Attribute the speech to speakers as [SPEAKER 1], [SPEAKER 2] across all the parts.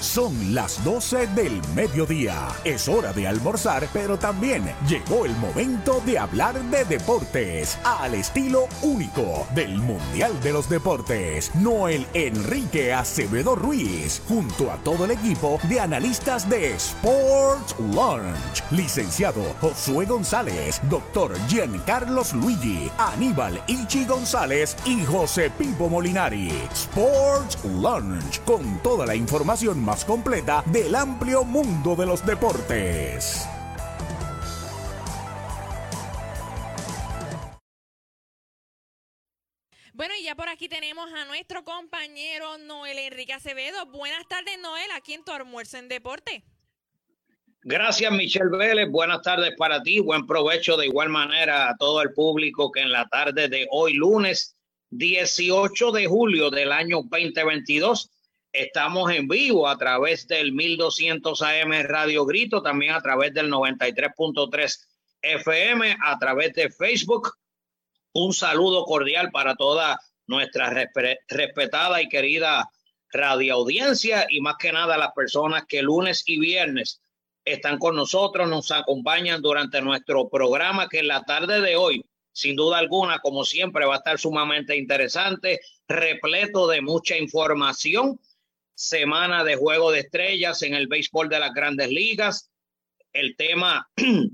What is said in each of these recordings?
[SPEAKER 1] Son las 12 del mediodía. Es hora de almorzar, pero también llegó el momento de hablar de deportes al estilo único del Mundial de los Deportes. Noel Enrique Acevedo Ruiz, junto a todo el equipo de analistas de Sports Lunch. Licenciado Josué González, doctor Giancarlos Luigi, Aníbal Ichi González y José Pipo Molinari. Sports Lunch, con toda la información más completa del amplio mundo de los deportes.
[SPEAKER 2] Bueno, y ya por aquí tenemos a nuestro compañero Noel Enrique Acevedo. Buenas tardes, Noel, aquí en Tu Almuerzo en Deporte.
[SPEAKER 3] Gracias, Michelle Vélez. Buenas tardes para ti. Buen provecho de igual manera a todo el público que en la tarde de hoy, lunes 18 de julio del año 2022, estamos en vivo a través del 1200 AM Radio Grito, también a través del 93.3 FM, a través de Facebook. Un saludo cordial para toda nuestra respetada y querida radioaudiencia y más que nada las personas que lunes y viernes están con nosotros, nos acompañan durante nuestro programa que en la tarde de hoy, sin duda alguna, como siempre, va a estar sumamente interesante, repleto de mucha información. Semana de Juego de Estrellas en el béisbol de las Grandes Ligas. El tema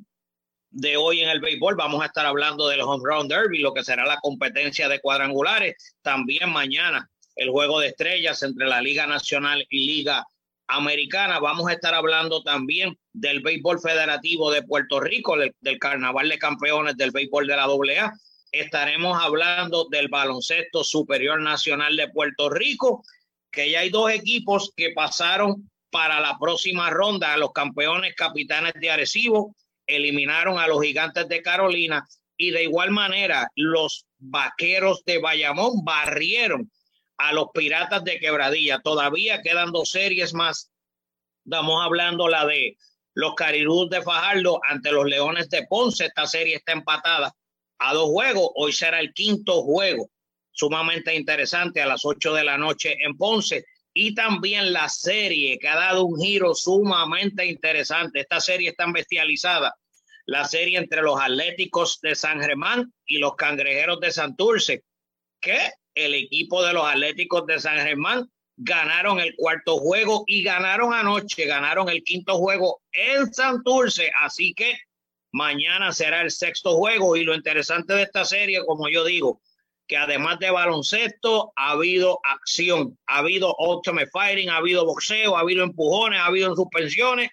[SPEAKER 3] de hoy en el béisbol, vamos a estar hablando del Home Run Derby, lo que será la competencia de cuadrangulares. También mañana el Juego de Estrellas entre la Liga Nacional y Liga Americana. Vamos a estar hablando también del béisbol federativo de Puerto Rico, del Carnaval de Campeones del béisbol de la AA. Estaremos hablando del baloncesto superior nacional de Puerto Rico, que ya hay dos equipos que pasaron para la próxima ronda. Los campeones Capitanes de Arecibo eliminaron a los Gigantes de Carolina y de igual manera los Vaqueros de Bayamón barrieron a los Piratas de Quebradilla. Todavía quedan dos series más. Estamos hablando la de los Carirús de Fajardo ante los Leones de Ponce. Esta serie está empatada a 2 juegos. Hoy será el 5º juego, sumamente interesante, a las 8 de la noche en Ponce. Y también la serie que ha dado un giro sumamente interesante. Esta serie está bestializada. La serie entre los Atléticos de San Germán y los Cangrejeros de Santurce, que el equipo de los Atléticos de San Germán ganaron el 4º juego y ganaron anoche, ganaron el 5º juego en Santurce. Así que mañana será el 6º juego. Y lo interesante de esta serie, como yo digo, que además de baloncesto ha habido acción, ha habido ultimate fighting, ha habido boxeo, ha habido empujones, ha habido suspensiones.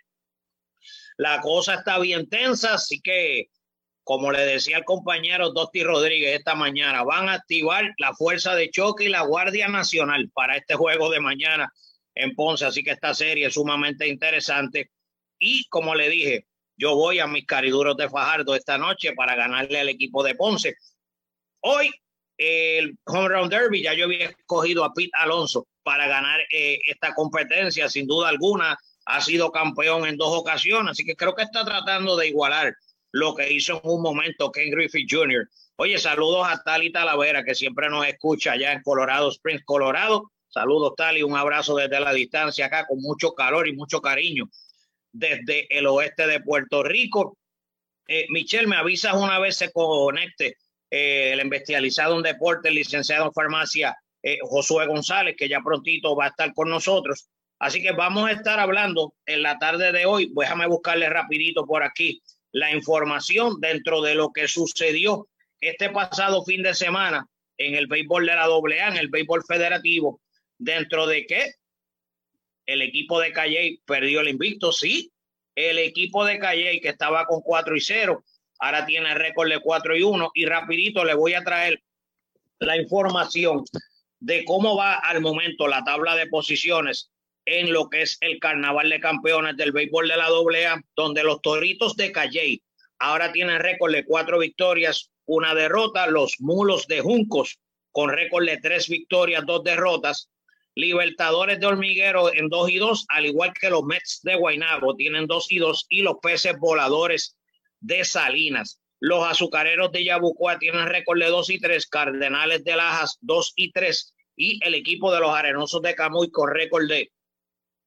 [SPEAKER 3] La cosa está bien tensa, así que, como le decía al compañero Dosti Rodríguez esta mañana, van a activar la fuerza de choque y la Guardia Nacional para este juego de mañana en Ponce. Así que esta serie es sumamente interesante. Y como le dije, yo voy a mis cariduros de Fajardo esta noche para ganarle al equipo de Ponce. Hoy, el Home Run Derby, ya yo había escogido a Pete Alonso para ganar esta competencia. Sin duda alguna, ha sido campeón en 2 ocasiones, así que creo que está tratando de igualar lo que hizo en un momento Ken Griffey Jr. Oye, saludos a Tali Talavera, que siempre nos escucha allá en Colorado Springs, Colorado. Saludos, Tali, un abrazo desde la distancia acá, con mucho calor y mucho cariño desde el oeste de Puerto Rico. Michelle, me avisas una vez se conecte el especializado en deporte, el licenciado en farmacia Josué González, que ya prontito va a estar con nosotros. Así que vamos a estar hablando en la tarde de hoy. Déjame buscarle rapidito por aquí la información dentro de lo que sucedió este pasado fin de semana en el béisbol de la AA, en el béisbol federativo, dentro de que el equipo de Calley perdió el invicto. Sí, el equipo de Calley, que estaba con 4-0, ahora tiene récord de 4-1. Y rapidito le voy a traer la información de cómo va al momento la tabla de posiciones en lo que es el Carnaval de Campeones del béisbol de la AA, donde los Toritos de Calley ahora tienen récord de 4 victorias, 1 derrota. Los Mulos de Juncos con récord de 3 victorias, 2 derrotas. Libertadores de Hormiguero en 2-2, al igual que los Mets de Guaynabo tienen 2-2, y los Peces Voladores de Salinas. Los Azucareros de Yabucoa tienen récord de 2-3, Cardenales de Lajas 2-3, y el equipo de los Arenosos de Camuy con récord de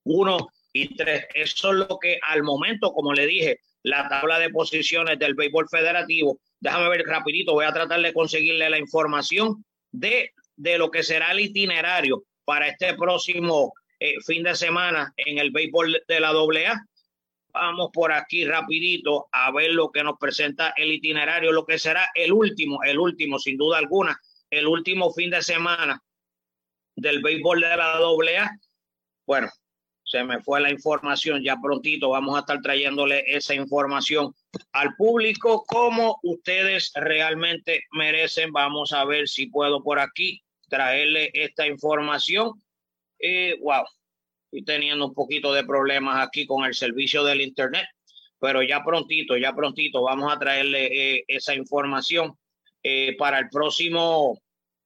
[SPEAKER 3] 1 y 3. Eso es lo que al momento, como le dije, la tabla de posiciones del béisbol federativo. Déjame ver rapidito, voy a tratar de conseguirle la información de lo que será el itinerario para este próximo fin de semana en el béisbol de la AA. Vamos por aquí rapidito a ver lo que nos presenta el itinerario, lo que será el último, sin duda alguna, el último fin de semana del béisbol de la AA. Bueno, se me fue la información, ya prontito vamos a estar trayéndole esa información al público como ustedes realmente merecen. Vamos a ver si puedo por aquí traerle esta información. Wow, estoy teniendo un poquito de problemas aquí con el servicio del internet, pero ya prontito vamos a traerle esa información para el próximo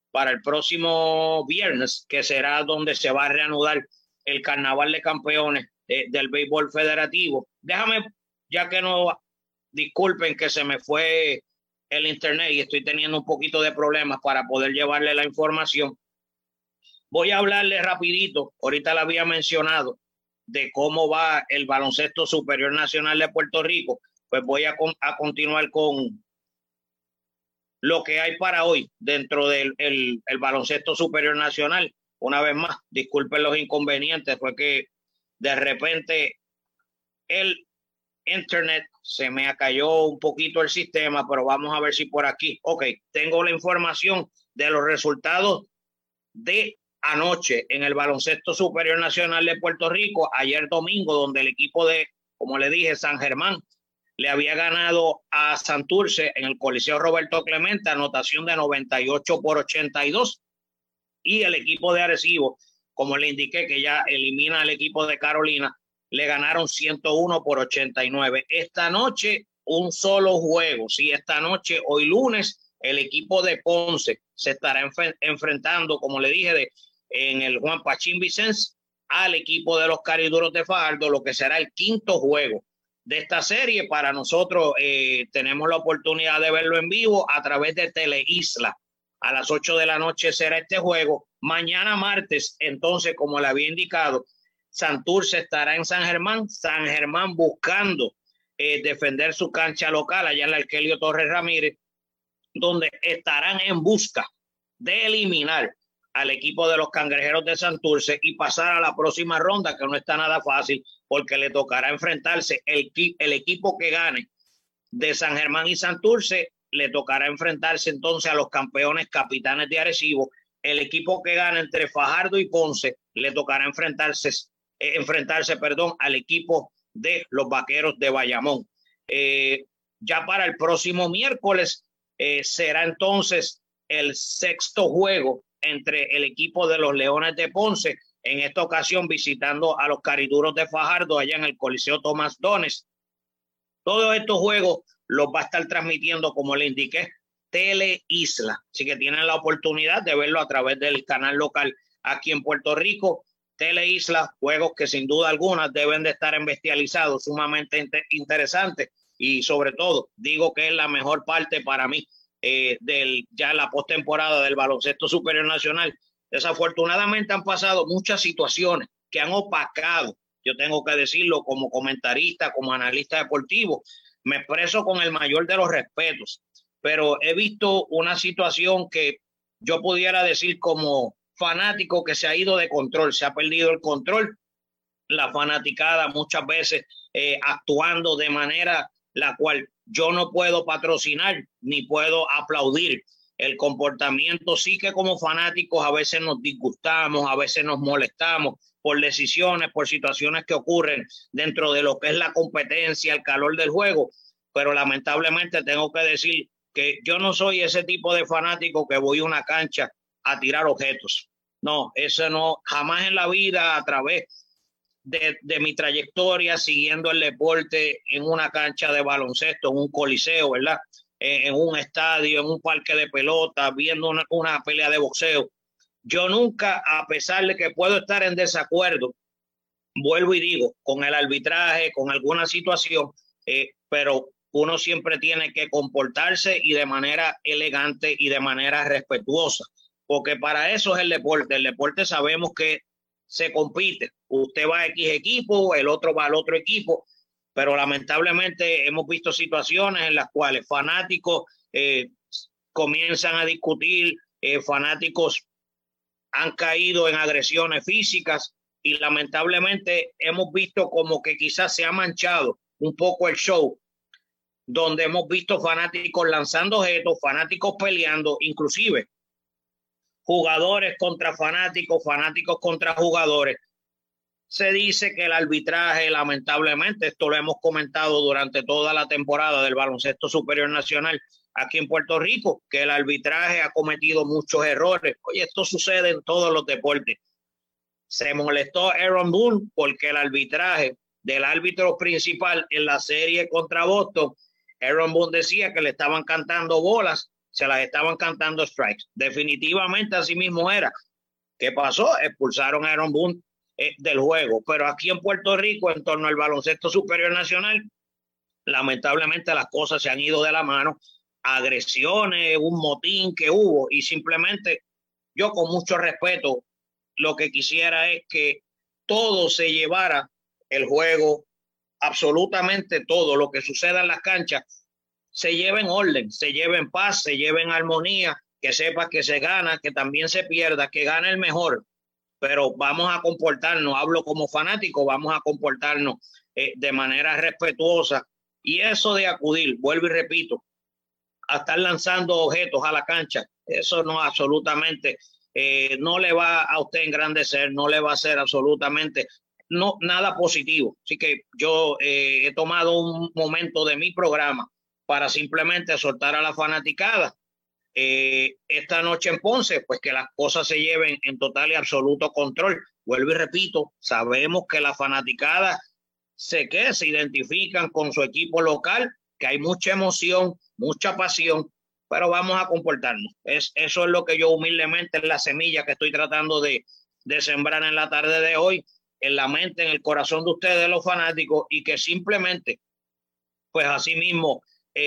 [SPEAKER 3] viernes, que será donde se va a reanudar el Carnaval de Campeones del béisbol federativo. Déjame, ya que no, disculpen que se me fue el internet y estoy teniendo un poquito de problemas para poder llevarle la información. Voy a hablarle rapidito, ahorita la había mencionado, de cómo va el baloncesto superior nacional de Puerto Rico. Pues voy a continuar con lo que hay para hoy dentro del el baloncesto superior nacional. Una vez más, disculpen los inconvenientes, fue que de repente el internet se me cayó un poquito el sistema, pero vamos a ver si por aquí. Ok, tengo la información de los resultados de anoche en el baloncesto superior nacional de Puerto Rico, ayer domingo, donde el equipo de, como le dije, San Germán le había ganado a Santurce en el Coliseo Roberto Clemente, anotación de 98-82. Y el equipo de Arecibo, como le indiqué, que ya elimina al equipo de Carolina, le ganaron 101-89. Esta noche, un solo juego. Sí, esta noche, hoy lunes, el equipo de Ponce se estará enfrentando, como le dije, en el Juan Pachín Vicens, al equipo de los Cariduros de Fajardo, lo que será el quinto juego de esta serie. Para nosotros tenemos la oportunidad de verlo en vivo a través de Teleisla. A las 8 de la noche será este juego. Mañana martes, entonces, como le había indicado, Santurce estará en San Germán. San Germán buscando defender su cancha local allá en la Arquelio Torres Ramírez, donde estarán en busca de eliminar al equipo de los Cangrejeros de Santurce y pasar a la próxima ronda, que no está nada fácil, porque le tocará enfrentarse el equipo que gane de San Germán y Santurce. Le tocará enfrentarse entonces a los campeones Capitanes de Arecibo. El equipo que gana entre Fajardo y Ponce le tocará enfrentarse al equipo de los Vaqueros de Bayamón. Ya para el próximo miércoles será entonces el sexto juego entre el equipo de los Leones de Ponce, en esta ocasión visitando a los Cariduros de Fajardo allá en el Coliseo Tomás Dones. Todos estos juegos los va a estar transmitiendo, como le indiqué, Teleisla. Así que tienen la oportunidad de verlo a través del canal local aquí en Puerto Rico. Teleisla, juegos que sin duda alguna deben de estar bestializados, sumamente interesantes, y sobre todo digo que es la mejor parte para mí ya la postemporada del baloncesto superior nacional. Desafortunadamente han pasado muchas situaciones que han opacado, yo tengo que decirlo como comentarista, como analista deportivo, me expreso con el mayor de los respetos, pero he visto una situación que yo pudiera decir como fanático que se ha ido de control, se ha perdido el control, la fanaticada muchas veces actuando de manera la cual yo no puedo patrocinar ni puedo aplaudir. El comportamiento sí que como fanáticos a veces nos disgustamos, a veces nos molestamos por decisiones, por situaciones que ocurren dentro de lo que es la competencia, el calor del juego, pero lamentablemente tengo que decir que yo no soy ese tipo de fanático que voy a una cancha a tirar objetos. No, eso no, jamás en la vida, a través de mi trayectoria siguiendo el deporte en una cancha de baloncesto, en un coliseo, ¿verdad? En un estadio, en un parque de pelota, viendo una pelea de boxeo. Yo nunca, a pesar de que puedo estar en desacuerdo, vuelvo y digo, con el arbitraje, con alguna situación, pero uno siempre tiene que comportarse y de manera elegante y de manera respetuosa, porque para eso es el deporte. El deporte sabemos que se compite. Usted va a X equipo, el otro va al otro equipo, pero lamentablemente hemos visto situaciones en las cuales fanáticos comienzan a discutir, fanáticos han caído en agresiones físicas y lamentablemente hemos visto como que quizás se ha manchado un poco el show, donde hemos visto fanáticos lanzando objetos, fanáticos peleando, inclusive jugadores contra fanáticos, fanáticos contra jugadores. Se dice que el arbitraje, lamentablemente, esto lo hemos comentado durante toda la temporada del baloncesto superior nacional aquí en Puerto Rico, que el arbitraje ha cometido muchos errores. Oye, esto sucede en todos los deportes. Se molestó Aaron Boone porque el arbitraje del árbitro principal en la serie contra Boston, Aaron Boone decía que le estaban cantando bolas, se las estaban cantando strikes. Definitivamente así mismo era. ¿Qué pasó? Expulsaron a Aaron Boone del juego. Pero aquí en Puerto Rico, en torno al baloncesto superior nacional, lamentablemente las cosas se han ido de la mano. Agresiones, un motín que hubo, y simplemente yo, con mucho respeto, lo que quisiera es que todo se llevara el juego, absolutamente todo lo que suceda en las canchas se lleve en orden, se lleve en paz, se lleve en armonía, que sepa que se gana, que también se pierda, que gane el mejor, pero vamos a comportarnos, hablo como fanático, vamos a comportarnos de manera respetuosa, y eso de acudir, vuelvo y repito, a estar lanzando objetos a la cancha, eso no absolutamente, no le va a usted engrandecer, no le va a hacer absolutamente nada positivo. Así que yo he tomado un momento de mi programa para simplemente soltar a la fanaticada. Esta noche en Ponce, pues que las cosas se lleven en total y absoluto control. Vuelvo y repito, sabemos que la fanaticada se identifican con su equipo local, que hay mucha emoción, mucha pasión, pero vamos a comportarnos. Eso es lo que yo humildemente, es la semilla que estoy tratando de sembrar en la tarde de hoy, en la mente, en el corazón de ustedes, los fanáticos, y que simplemente, pues así mismo,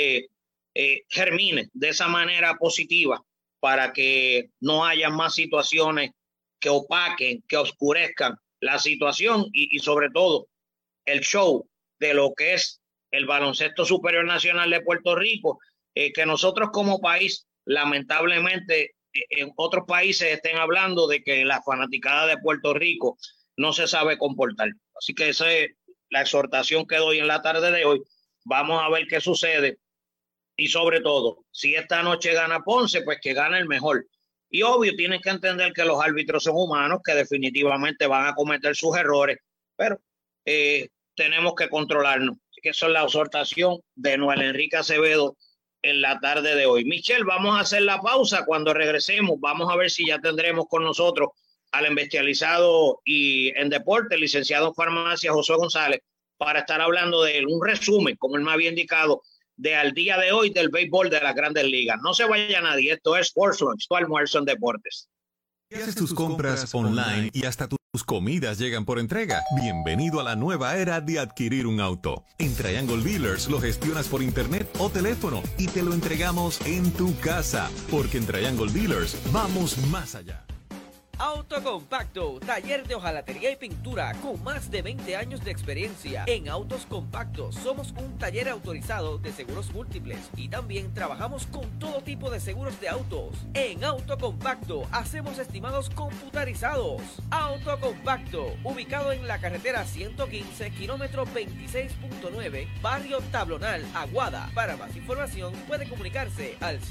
[SPEAKER 3] germine de esa manera positiva para que no haya más situaciones que opaquen, que oscurezcan la situación y sobre todo el show de lo que es el baloncesto superior nacional de Puerto Rico, que nosotros como país, lamentablemente, en otros países estén hablando de que la fanaticada de Puerto Rico no se sabe comportar. Así que esa es la exhortación que doy en la tarde de hoy. Vamos a ver qué sucede y sobre todo, si esta noche gana Ponce, pues que gane el mejor. Y obvio, tienen que entender que los árbitros son humanos, que definitivamente van a cometer sus errores, pero tenemos que controlarnos. Así que esa es la exhortación de Noel Enrique Acevedo en la tarde de hoy. Michelle, vamos a hacer la pausa. Cuando regresemos, vamos a ver si ya tendremos con nosotros al especializado y en deporte, el licenciado en farmacia José González, para estar hablando de un resumen, como él me había indicado, de al día de hoy del béisbol de las Grandes Ligas. No se vaya nadie, esto es Sports Lunch, tu almuerzo en deportes.
[SPEAKER 1] Haces tus compras online y hasta tus comidas llegan por entrega. Bienvenido a la nueva era de adquirir un auto. En Triangle Dealers lo gestionas por internet o teléfono y te lo entregamos en tu casa, porque en Triangle Dealers vamos más allá.
[SPEAKER 4] Autocompacto, taller de hojalatería y pintura con más de 20 años de experiencia. En Autos Compactos somos un taller autorizado de seguros múltiples y también trabajamos con todo tipo de seguros de autos. En Autocompacto hacemos estimados computarizados. Autocompacto, ubicado en la carretera 115, kilómetro 26.9, barrio Tablonal, Aguada. Para más información puede comunicarse al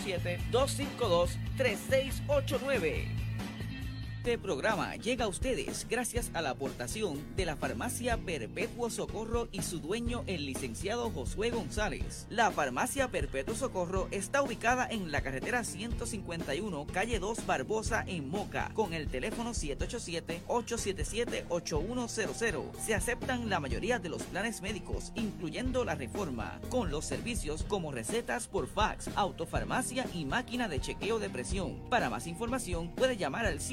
[SPEAKER 4] 787-252-3689. Este programa llega a ustedes gracias a la aportación de la Farmacia Perpetuo Socorro y su dueño, el licenciado Josué González. La Farmacia Perpetuo Socorro está ubicada en la carretera 151, calle 2 Barbosa, en Moca, con el teléfono 787-877-8100. Se aceptan la mayoría de los planes médicos, incluyendo la Reforma, con los servicios como recetas por fax, autofarmacia y máquina de chequeo de presión. Para más información puede llamar al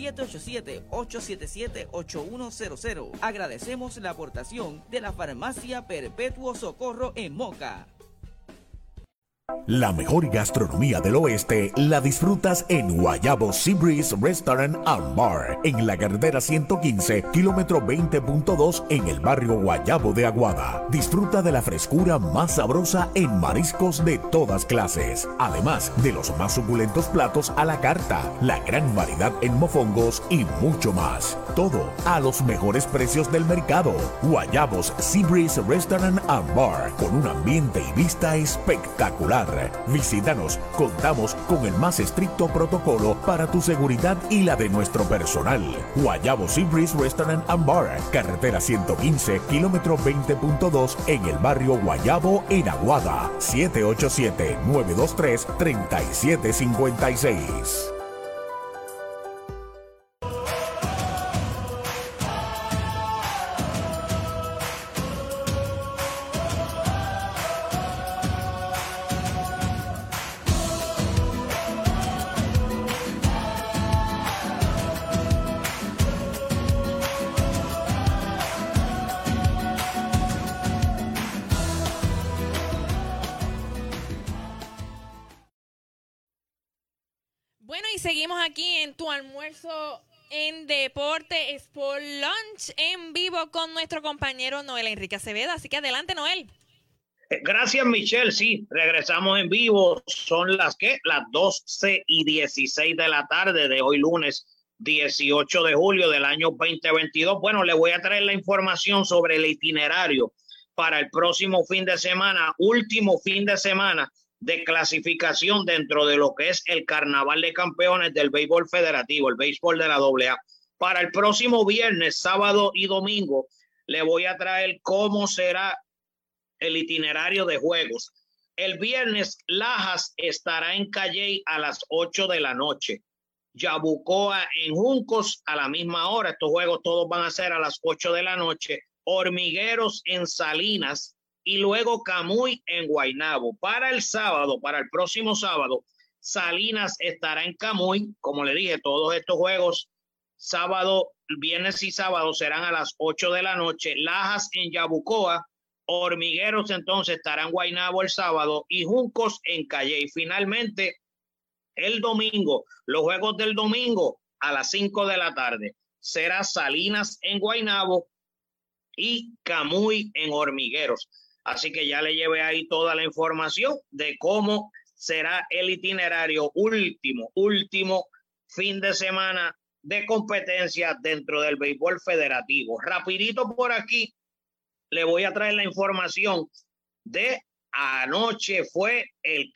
[SPEAKER 4] 787-877-8100. Agradecemos la aportación de la Farmacia Perpetuo Socorro en Moca.
[SPEAKER 1] La mejor gastronomía del oeste la disfrutas en Guayabo Sea Breeze Restaurant and Bar, en la carretera 115, kilómetro 20.2, en el barrio Guayabo de Aguada. Disfruta de la frescura más sabrosa en mariscos de todas clases, además de los más suculentos platos a la carta, la gran variedad en mofongos y mucho más. Todo a los mejores precios del mercado. Guayabos Sea Breeze Restaurant and Bar, con un ambiente y vista espectacular. Visítanos, contamos con el más estricto protocolo para tu seguridad y la de nuestro personal. Guayabo Sea Breeze Restaurant and Bar, carretera 115, kilómetro 20.2, en el barrio Guayabo, en Aguada. 787-923-3756.
[SPEAKER 2] Bueno, y seguimos aquí en tu almuerzo en Deporte Sport Lunch en vivo con nuestro compañero Noel Enrique Acevedo. Así que adelante, Noel.
[SPEAKER 3] Gracias, Michelle. Sí, regresamos en vivo. Son las 12:16 de la tarde de hoy lunes 18 de julio del año 2022. Bueno, le voy a traer la información sobre el itinerario para el próximo fin de semana, último fin de semana de clasificación dentro de lo que es el Carnaval de Campeones del Béisbol Federativo, el béisbol de la AA. Para el próximo viernes, sábado y domingo, le voy a traer cómo será el itinerario de juegos. El viernes, Lajas estará en Calley a las 8 de la noche. Yabucoa en Juncos a la misma hora. Estos juegos todos van a ser a las 8 de la noche. Hormigueros en Salinas y luego Camuy en Guaynabo. Para el sábado, para el próximo sábado, Salinas estará en Camuy. Como le dije, todos estos juegos, sábado, viernes y sábado, serán a las 8 de la noche. Lajas en Yabucoa, Hormigueros entonces estará en Guaynabo el sábado y Juncos en Calley. Finalmente, el domingo, los juegos del domingo a las 5 de la tarde, será Salinas en Guaynabo y Camuy en Hormigueros. Así que ya le llevé ahí toda la información de cómo será el itinerario último fin de semana de competencia dentro del béisbol federativo. Rapidito por aquí le voy a traer la información de anoche. Fue el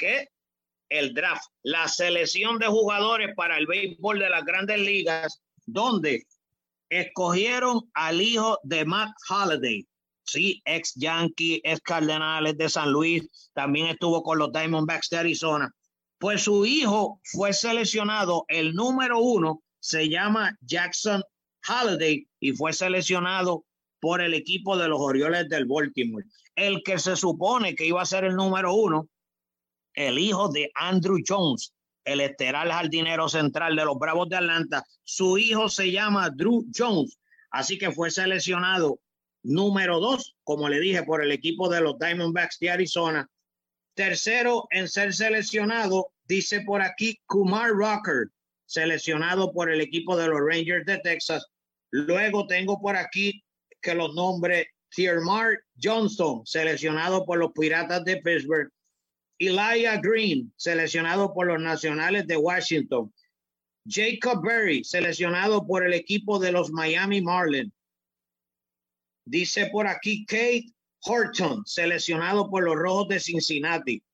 [SPEAKER 3] draft, la selección de jugadores para el béisbol de las Grandes Ligas, donde escogieron al hijo de Matt Holliday. Sí, ex Yankee, ex Cardenales de San Luis, también estuvo con los Diamondbacks de Arizona. Pues su hijo fue seleccionado, el número 1 se llama Jackson Holliday y fue seleccionado por el equipo de los Orioles del Baltimore. El que se supone que iba a ser el número 1, el hijo de Andrew Jones, el estelar jardinero central de los Bravos de Atlanta, su hijo se llama Drew Jones, así que fue seleccionado número 2, como le dije, por el equipo de los Diamondbacks de Arizona. Tercero en ser seleccionado, dice por aquí, Kumar Rocker, seleccionado por el equipo de los Rangers de Texas. Luego tengo por aquí que los nombres Thiermar Johnson, seleccionado por los Piratas de Pittsburgh. Elijah Green, seleccionado por los Nacionales de Washington. Jacob Berry, seleccionado por el equipo de los Miami Marlins. Dice por aquí Kate Horton, seleccionado por los Rojos de Cincinnati.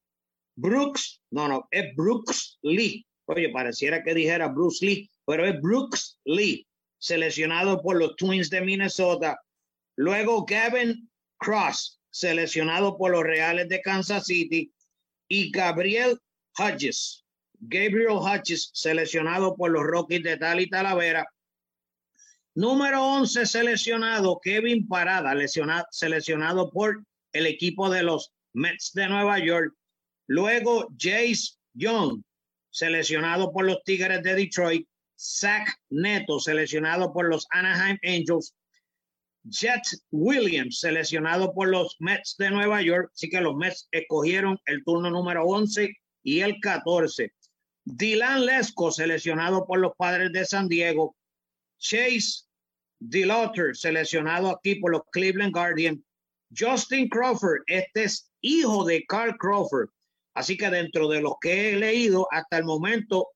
[SPEAKER 3] Es Brooks Lee. Oye, pareciera que dijera Bruce Lee, pero es Brooks Lee, seleccionado por los Twins de Minnesota. Luego Gavin Cross, seleccionado por los Reales de Kansas City. Y Gabriel Hodges, seleccionado por los Rockies de Tally Talavera. Número 11 seleccionado, Kevin Parada, seleccionado por el equipo de los Mets de Nueva York. Luego Jace Young, seleccionado por los Tigres de Detroit. Zach Neto, seleccionado por los Anaheim Angels. Jet Williams, seleccionado por los Mets de Nueva York. Así que los Mets escogieron el turno número 11 y el 14. Dylan Lesko, seleccionado por los Padres de San Diego. Chase DeLauter, seleccionado aquí por los Cleveland Guardians. Justin Crawford, este es hijo de Carl Crawford. Así que dentro de los que he leído hasta el momento,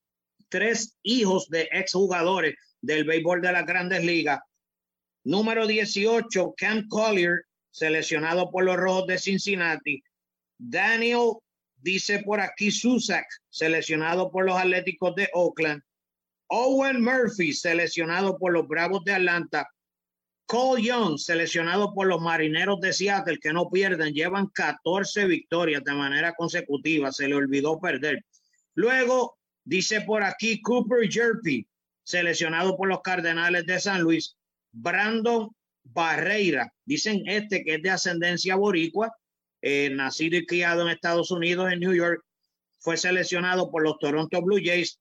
[SPEAKER 3] 3 hijos de exjugadores del béisbol de las Grandes Ligas. Número 18, Cam Collier, seleccionado por los Rojos de Cincinnati. Daniel, dice por aquí, Susak, seleccionado por los Atléticos de Oakland. Owen Murphy, seleccionado por los Bravos de Atlanta. Cole Young, seleccionado por los Marineros de Seattle, que no pierden, llevan 14 victorias de manera consecutiva, se le olvidó perder. Luego, dice por aquí, Cooper Jerpy, seleccionado por los Cardenales de San Luis. Brandon Barreira, dicen que es de ascendencia boricua, nacido y criado en Estados Unidos, en New York, fue seleccionado por los Toronto Blue Jays.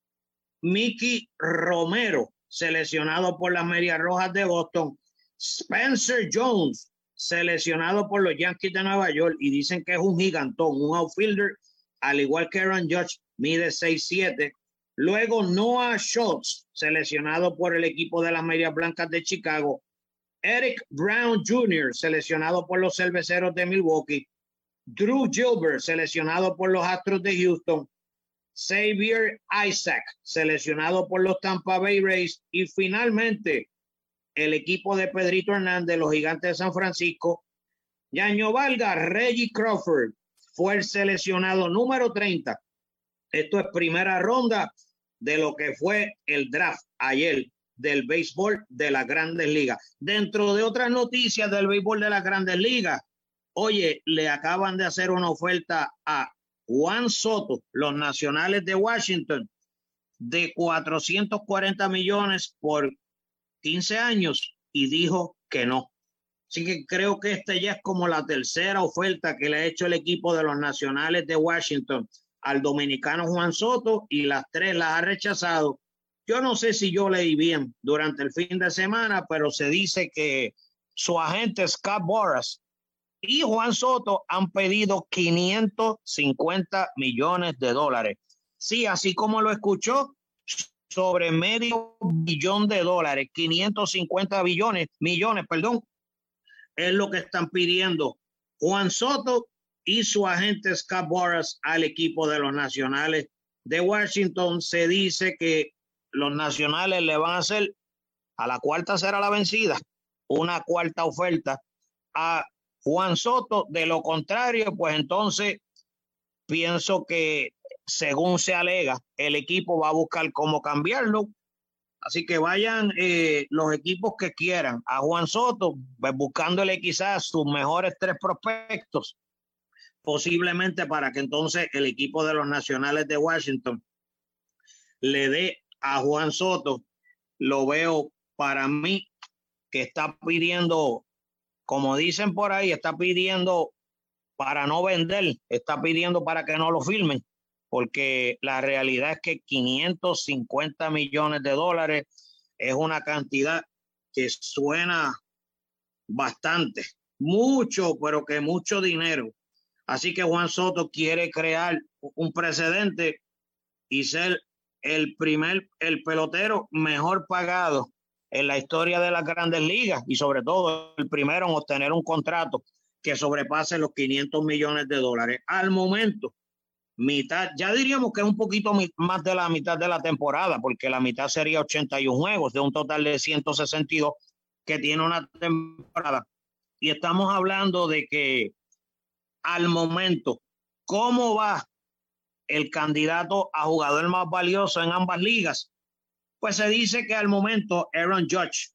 [SPEAKER 3] Mickey Romero, seleccionado por las Medias Rojas de Boston. Spencer Jones, seleccionado por los Yankees de Nueva York, y dicen que es un gigantón, un outfielder, al igual que Aaron Judge, mide 6'7". Luego Noah Schultz, seleccionado por el equipo de las Medias Blancas de Chicago. Eric Brown Jr., seleccionado por los Cerveceros de Milwaukee. Drew Gilbert, seleccionado por los Astros de Houston. Xavier Isaac, seleccionado por los Tampa Bay Rays. Y finalmente, el equipo de Pedrito Hernández, los Gigantes de San Francisco. Yaño Valga, Reggie Crawford, fue el seleccionado número 30. Esto es primera ronda de lo que fue el draft ayer del béisbol de las Grandes Ligas. Dentro de otras noticias del béisbol de las Grandes Ligas, oye, le acaban de hacer una oferta a Juan Soto, los Nacionales de Washington, de 440 millones por 15 años, y dijo que no. Así que creo que esta ya es como la tercera oferta que le ha hecho el equipo de los Nacionales de Washington al dominicano Juan Soto, y las 3 las ha rechazado. Yo no sé si yo leí bien durante el fin de semana, pero se dice que su agente Scott Boras y Juan Soto han pedido 550 millones de dólares. Sí, así como lo escuchó, sobre $500 millones, 550 millones, es lo que están pidiendo Juan Soto y su agente Scott Boras al equipo de los Nacionales de Washington. Se dice que los Nacionales le van a hacer, a la cuarta será la vencida, una cuarta oferta a Juan Soto. De lo contrario, pues entonces pienso que, según se alega, el equipo va a buscar cómo cambiarlo. Así que vayan los equipos que quieran a Juan Soto, pues buscándole quizás sus mejores 3 prospectos, posiblemente para que entonces el equipo de los Nacionales de Washington le dé a Juan Soto. Lo veo para mí que está pidiendo, como dicen por ahí, está pidiendo para no vender, está pidiendo para que no lo firmen, porque la realidad es que 550 millones de dólares es una cantidad que suena bastante, mucho, pero que mucho dinero. Así que Juan Soto quiere crear un precedente y ser el pelotero mejor pagado en la historia de las Grandes Ligas, y sobre todo el primero en obtener un contrato que sobrepase los 500 millones de dólares. Al momento, mitad, ya diríamos que es un poquito más de la mitad de la temporada, porque la mitad sería 81 juegos de un total de 162 que tiene una temporada. Y estamos hablando de que al momento, ¿cómo va el candidato a jugador más valioso en ambas ligas? Pues se dice que al momento Aaron Judge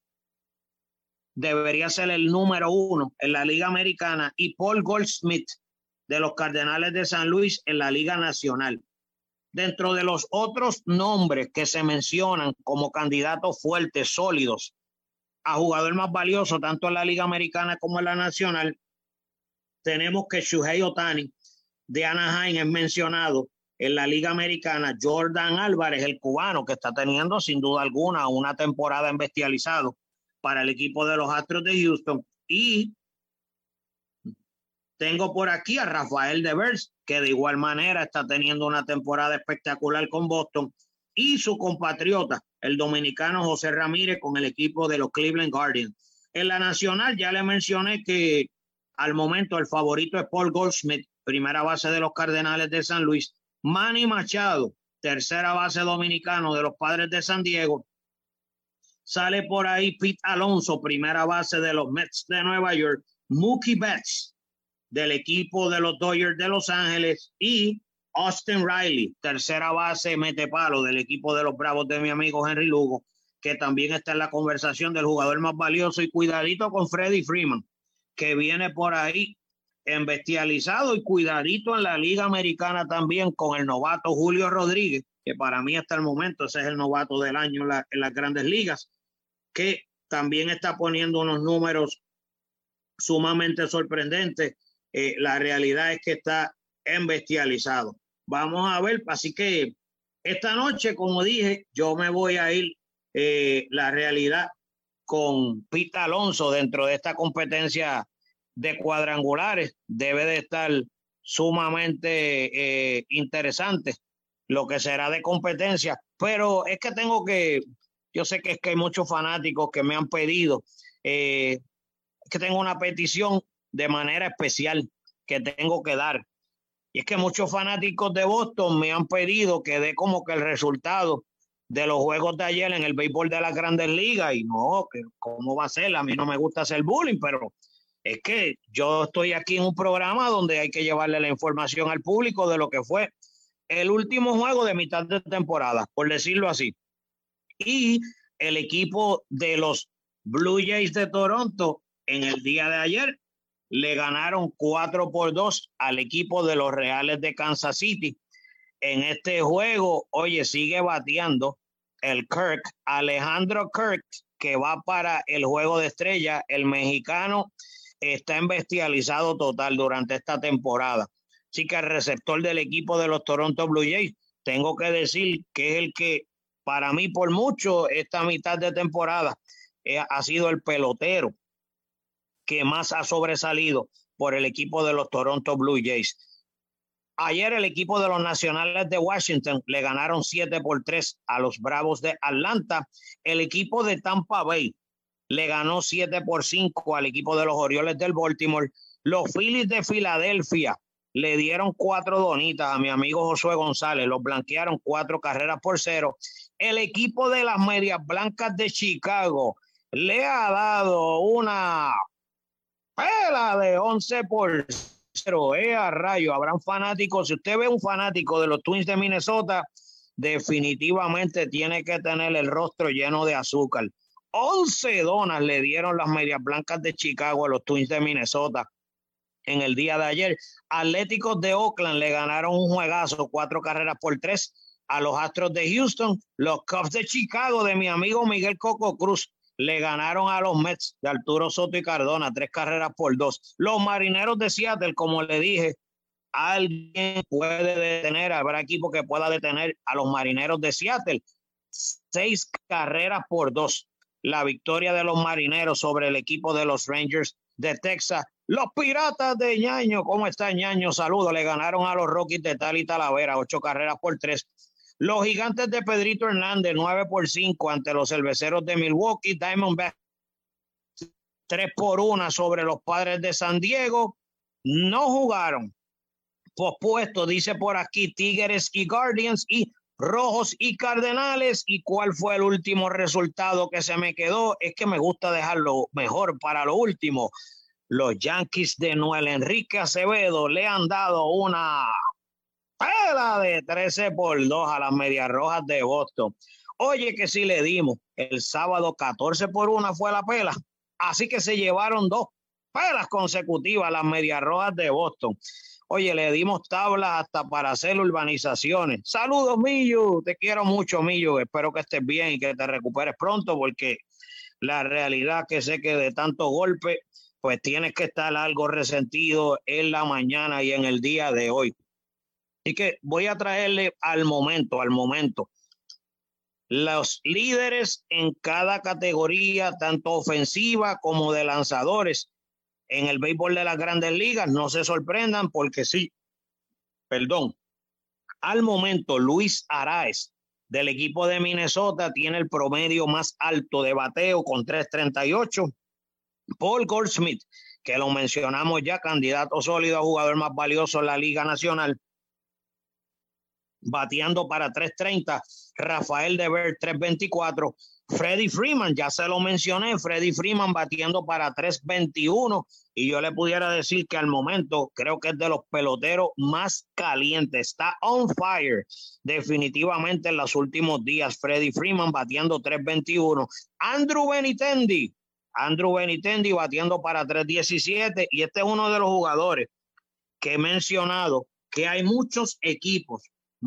[SPEAKER 3] debería ser el número 1 en la Liga Americana, y Paul Goldschmidt de los Cardenales de San Luis en la Liga Nacional. Dentro de los otros nombres que se mencionan como candidatos fuertes, sólidos, a jugador más valioso, tanto en la Liga Americana como en la Nacional, tenemos que Shohei Ohtani de Anaheim es mencionado en la Liga Americana. Jordan Álvarez, el cubano, que está teniendo sin duda alguna una temporada en bestializado para el equipo de los Astros de Houston. Y tengo por aquí a Rafael Devers, que de igual manera está teniendo una temporada espectacular con Boston, y su compatriota, el dominicano José Ramírez, con el equipo de los Cleveland Guardians. En la nacional ya le mencioné que al momento el favorito es Paul Goldschmidt, primera base de los Cardenales de San Luis. Manny Machado, tercera base dominicano de los Padres de San Diego. Sale por ahí Pete Alonso, primera base de los Mets de Nueva York. Mookie Betts, del equipo de los Dodgers de Los Ángeles, y Austin Riley, tercera base metepalo del equipo de los Bravos de mi amigo Henry Lugo, que también está en la conversación del jugador más valioso. Y cuidadito con Freddie Freeman, que viene por ahí embestializado, y cuidadito en la Liga Americana también con el novato Julio Rodríguez, que para mí hasta el momento ese es el novato del año en las Grandes Ligas, que también está poniendo unos números sumamente sorprendentes. La realidad es que está embestializado. Vamos a ver, así que esta noche, como dije, yo me voy a ir la realidad con Pete Alonso dentro de esta competencia de cuadrangulares. Debe de estar sumamente interesante lo que será de competencia, pero es que yo sé que es que hay muchos fanáticos que me han pedido, que tengo una petición de manera especial que tengo que dar. Y es que muchos fanáticos de Boston me han pedido que dé como que el resultado de los juegos de ayer en el béisbol de las Grandes Ligas. Y no, que cómo va a ser, a mí no me gusta hacer bullying, pero es que yo estoy aquí en un programa donde hay que llevarle la información al público de lo que fue el último juego de mitad de temporada, por decirlo así. Y el equipo de los Blue Jays de Toronto en el día de ayer le ganaron 4-2 al equipo de los Reales de Kansas City. En este juego, oye, sigue bateando el Kirk, Alejandro Kirk, que va para el juego de estrella. El mexicano está embestializado total durante esta temporada. Así que el receptor del equipo de los Toronto Blue Jays, tengo que decir que es el que, para mí, por mucho, esta mitad de temporada ha sido el pelotero que más ha sobresalido por el equipo de los Toronto Blue Jays. Ayer el equipo de los Nacionales de Washington le ganaron 7-3 a los Bravos de Atlanta. El equipo de Tampa Bay le ganó 7-5 al equipo de los Orioles del Baltimore. Los Phillies de Filadelfia le dieron 4 donitas a mi amigo Josué González, los blanquearon 4-0. El equipo de las Medias Blancas de Chicago le ha dado una pela de 11-0. A rayo, habrán fanáticos. Si usted ve un fanático de los Twins de Minnesota, definitivamente tiene que tener el rostro lleno de azúcar. 11 donas le dieron las Medias Blancas de Chicago a los Twins de Minnesota en el día de ayer. Atléticos de Oakland le ganaron un juegazo, 4-3 a los Astros de Houston. Los Cubs de Chicago de mi amigo Miguel Coco Cruz le ganaron a los Mets de Arturo Soto y Cardona 3-2. Los Marineros de Seattle, como le dije, alguien puede detener, habrá equipo que pueda detener a los Marineros de Seattle. 6-2. La victoria de los Marineros sobre el equipo de los Rangers de Texas. Los Piratas de Ñaño, ¿cómo está Ñaño? Saludos, le ganaron a los Rockies de Tali Talavera 8-3. Los Gigantes de Pedrito Hernández 9-5 ante los Cerveceros de Milwaukee. Diamondbacks 3-1 sobre los Padres de San Diego. No jugaron. Pospuesto, dice por aquí, Tigres y Guardians, y Rojos y Cardenales. ¿Y cuál fue el último resultado que se me quedó? Es que me gusta dejarlo mejor para lo último. Los Yankees de Noel Enrique Acevedo le han dado una pela de 13-2 a las Medias Rojas de Boston. Oye, que sí le dimos. El sábado 14-1 fue la pela. Así que se llevaron 2 pelas consecutivas a las Medias Rojas de Boston. Oye, le dimos tablas hasta para hacer urbanizaciones. Saludos, Millo. Te quiero mucho, Millo. Espero que estés bien y que te recuperes pronto, porque la realidad que sé que de tanto golpe, pues tienes que estar algo resentido en la mañana y en el día de hoy. Así que voy a traerle al momento, Los líderes en cada categoría, tanto ofensiva como de lanzadores, en el béisbol de las Grandes Ligas, no se sorprendan porque sí, al momento Luis Arraez del equipo de Minnesota tiene el promedio más alto de bateo con 3.38. Paul Goldschmidt, que lo mencionamos ya, candidato sólido a jugador más valioso en la Liga Nacional, bateando para 3.30. Rafael Devers 3.24. Freddie Freeman, ya se lo mencioné, Freddie Freeman batiendo para 3.21, y yo le pudiera decir que al momento creo que es de los peloteros más calientes, está on fire definitivamente en los últimos días. Freddie Freeman batiendo 3.21. Andrew Benintendi batiendo para 3.17, y este es uno de los jugadores que he mencionado, que hay muchos equipos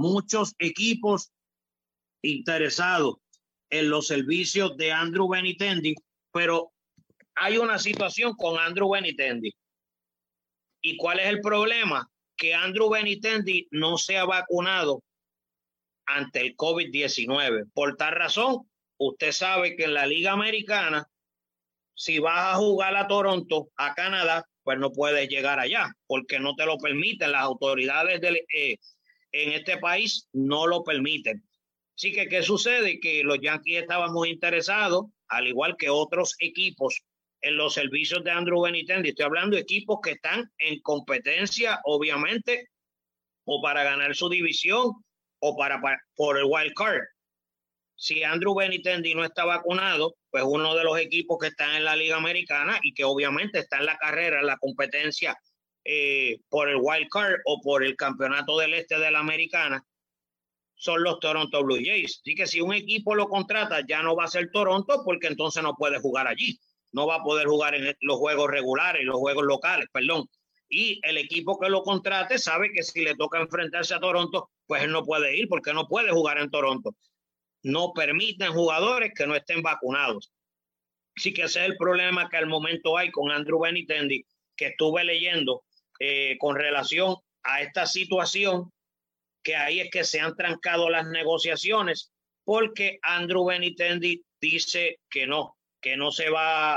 [SPEAKER 3] interesados en los servicios de Andrew Benintendi, pero hay una situación con Andrew Benintendi. ¿Y cuál es el problema? Que Andrew Benintendi no se ha vacunado ante el COVID-19. Por tal razón, usted sabe que en la Liga Americana, si vas a jugar a Toronto, a Canadá, pues no puedes llegar allá, porque no te lo permiten. Las autoridades en este país no lo permiten. Así que, ¿qué sucede? Que los Yankees estaban muy interesados, al igual que otros equipos, en los servicios de Andrew Benintendi. Estoy hablando de equipos que están en competencia, obviamente, o para ganar su división, o por el wild card. Si Andrew Benintendi no está vacunado, pues uno de los equipos que están en la Liga Americana y que obviamente está en la carrera, en la competencia por el wild card o por el campeonato del este de la Americana, son los Toronto Blue Jays. Así que si un equipo lo contrata, ya no va a ser Toronto, porque entonces no puede jugar allí. No va a poder jugar en los juegos regulares, los juegos locales, perdón. Y el equipo que lo contrate sabe que si le toca enfrentarse a Toronto, pues él no puede ir, porque no puede jugar en Toronto. No permiten jugadores que no estén vacunados. Así que ese es el problema que al momento hay con Andrew Benintendi, que estuve leyendo con relación a esta situación, que ahí es que se han trancado las negociaciones, porque Andrew Benintendi dice que no se va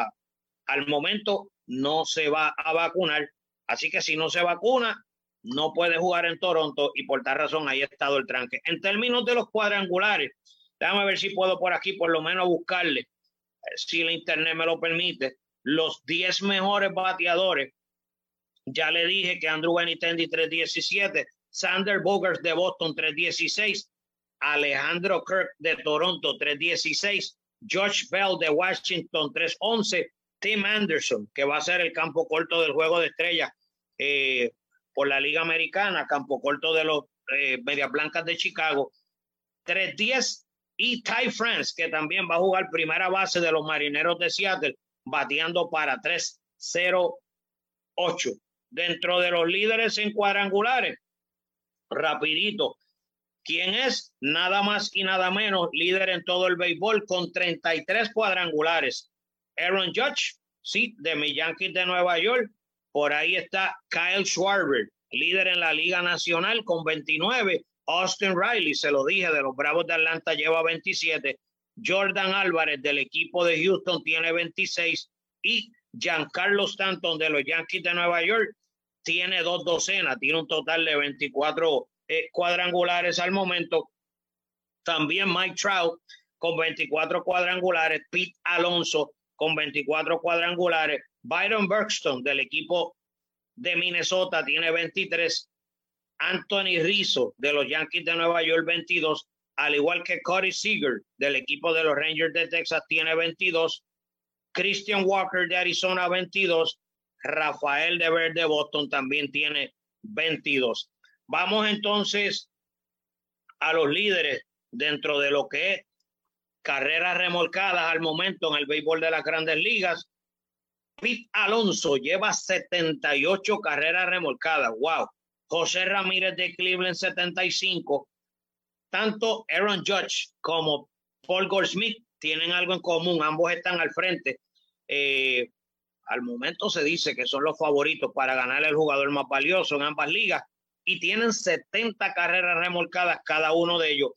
[SPEAKER 3] al momento no se va a vacunar. Así que si no se vacuna, no puede jugar en Toronto, y por tal razón ahí ha estado el tranque. En términos de los cuadrangulares, déjame ver si puedo por aquí por lo menos buscarle, si la internet me lo permite, los 10 mejores bateadores. Ya le dije que Andrew Benintendi 3.17, Xander Bogaerts de Boston 3.16, Alejandro Kirk de Toronto 3.16, Josh Bell de Washington 3.11, Tim Anderson, que va a ser el campo corto del Juego de Estrellas por la Liga Americana, campo corto de los Medias Blancas de Chicago, 3.10, y Ty France, que también va a jugar primera base de los Marineros de Seattle, bateando para 3.08. Dentro de los líderes en cuadrangulares, rapidito, ¿quién es? Nada más y nada menos líder en todo el béisbol con 33 cuadrangulares. Aaron Judge, sí, de mis Yankees de Nueva York. Por ahí está Kyle Schwarber, líder en la Liga Nacional con 29. Austin Riley, se lo dije, de los Bravos de Atlanta, lleva 27. Jordan Álvarez del equipo de Houston tiene 26. Y Giancarlo Stanton de los Yankees de Nueva York tiene 2 docenas, tiene un total de 24 cuadrangulares al momento. También Mike Trout con 24 cuadrangulares, Pete Alonso con 24 cuadrangulares, Byron Buxton del equipo de Minnesota tiene 23, Anthony Rizzo de los Yankees de Nueva York 22, al igual que Cody Seager del equipo de los Rangers de Texas tiene 22, Christian Walker de Arizona 22, Rafael Devers de Boston también tiene 22. Vamos entonces a los líderes dentro de lo que es carreras remolcadas al momento en el béisbol de las Grandes Ligas. Pete Alonso lleva 78 carreras remolcadas. ¡Wow! José Ramírez de Cleveland 75. Tanto Aaron Judge como Paul Goldschmidt tienen algo en común. Ambos están al frente. Al momento se dice que son los favoritos para ganar el jugador más valioso en ambas ligas, y tienen 70 carreras remolcadas cada uno de ellos.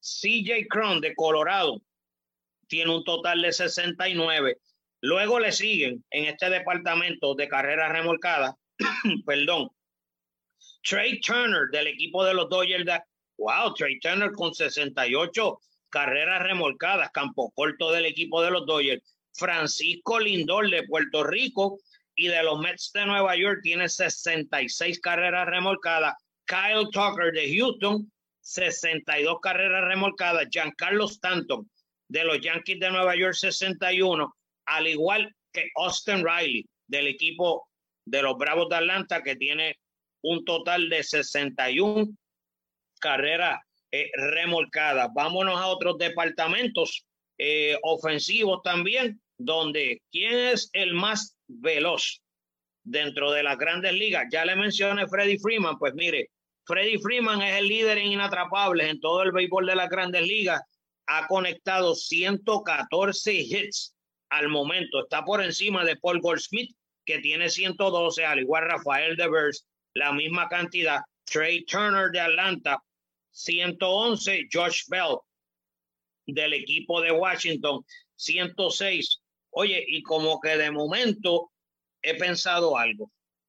[SPEAKER 3] CJ Cron de Colorado tiene un total de 69. Luego le siguen en este departamento de carreras remolcadas, perdón, Trey Turner del equipo de los Dodgers. Wow, Trey Turner con 68 carreras remolcadas, campo corto del equipo de los Dodgers. Francisco Lindor de Puerto Rico y de los Mets de Nueva York tiene 66 carreras remolcadas. Kyle Tucker de Houston, 62 carreras remolcadas. Giancarlo Stanton de los Yankees de Nueva York, 61, al igual que Austin Riley del equipo de los Bravos de Atlanta, que tiene un total de 61 carreras remolcadas. Vámonos a otros departamentos ofensivos también, donde ¿quién es el más veloz dentro de las grandes ligas? Ya le mencioné Freddie Freeman. Pues mire, Freddie Freeman es el líder en inatrapables en todo el béisbol de las grandes ligas. Ha conectado 114 hits al momento. Está por encima de Paul Goldschmidt, que tiene 112, al igual Rafael Devers, la misma cantidad. Trey Turner de Atlanta, 111. Josh Bell del equipo de Washington, 106. Oye, y como que de momento he pensado algo.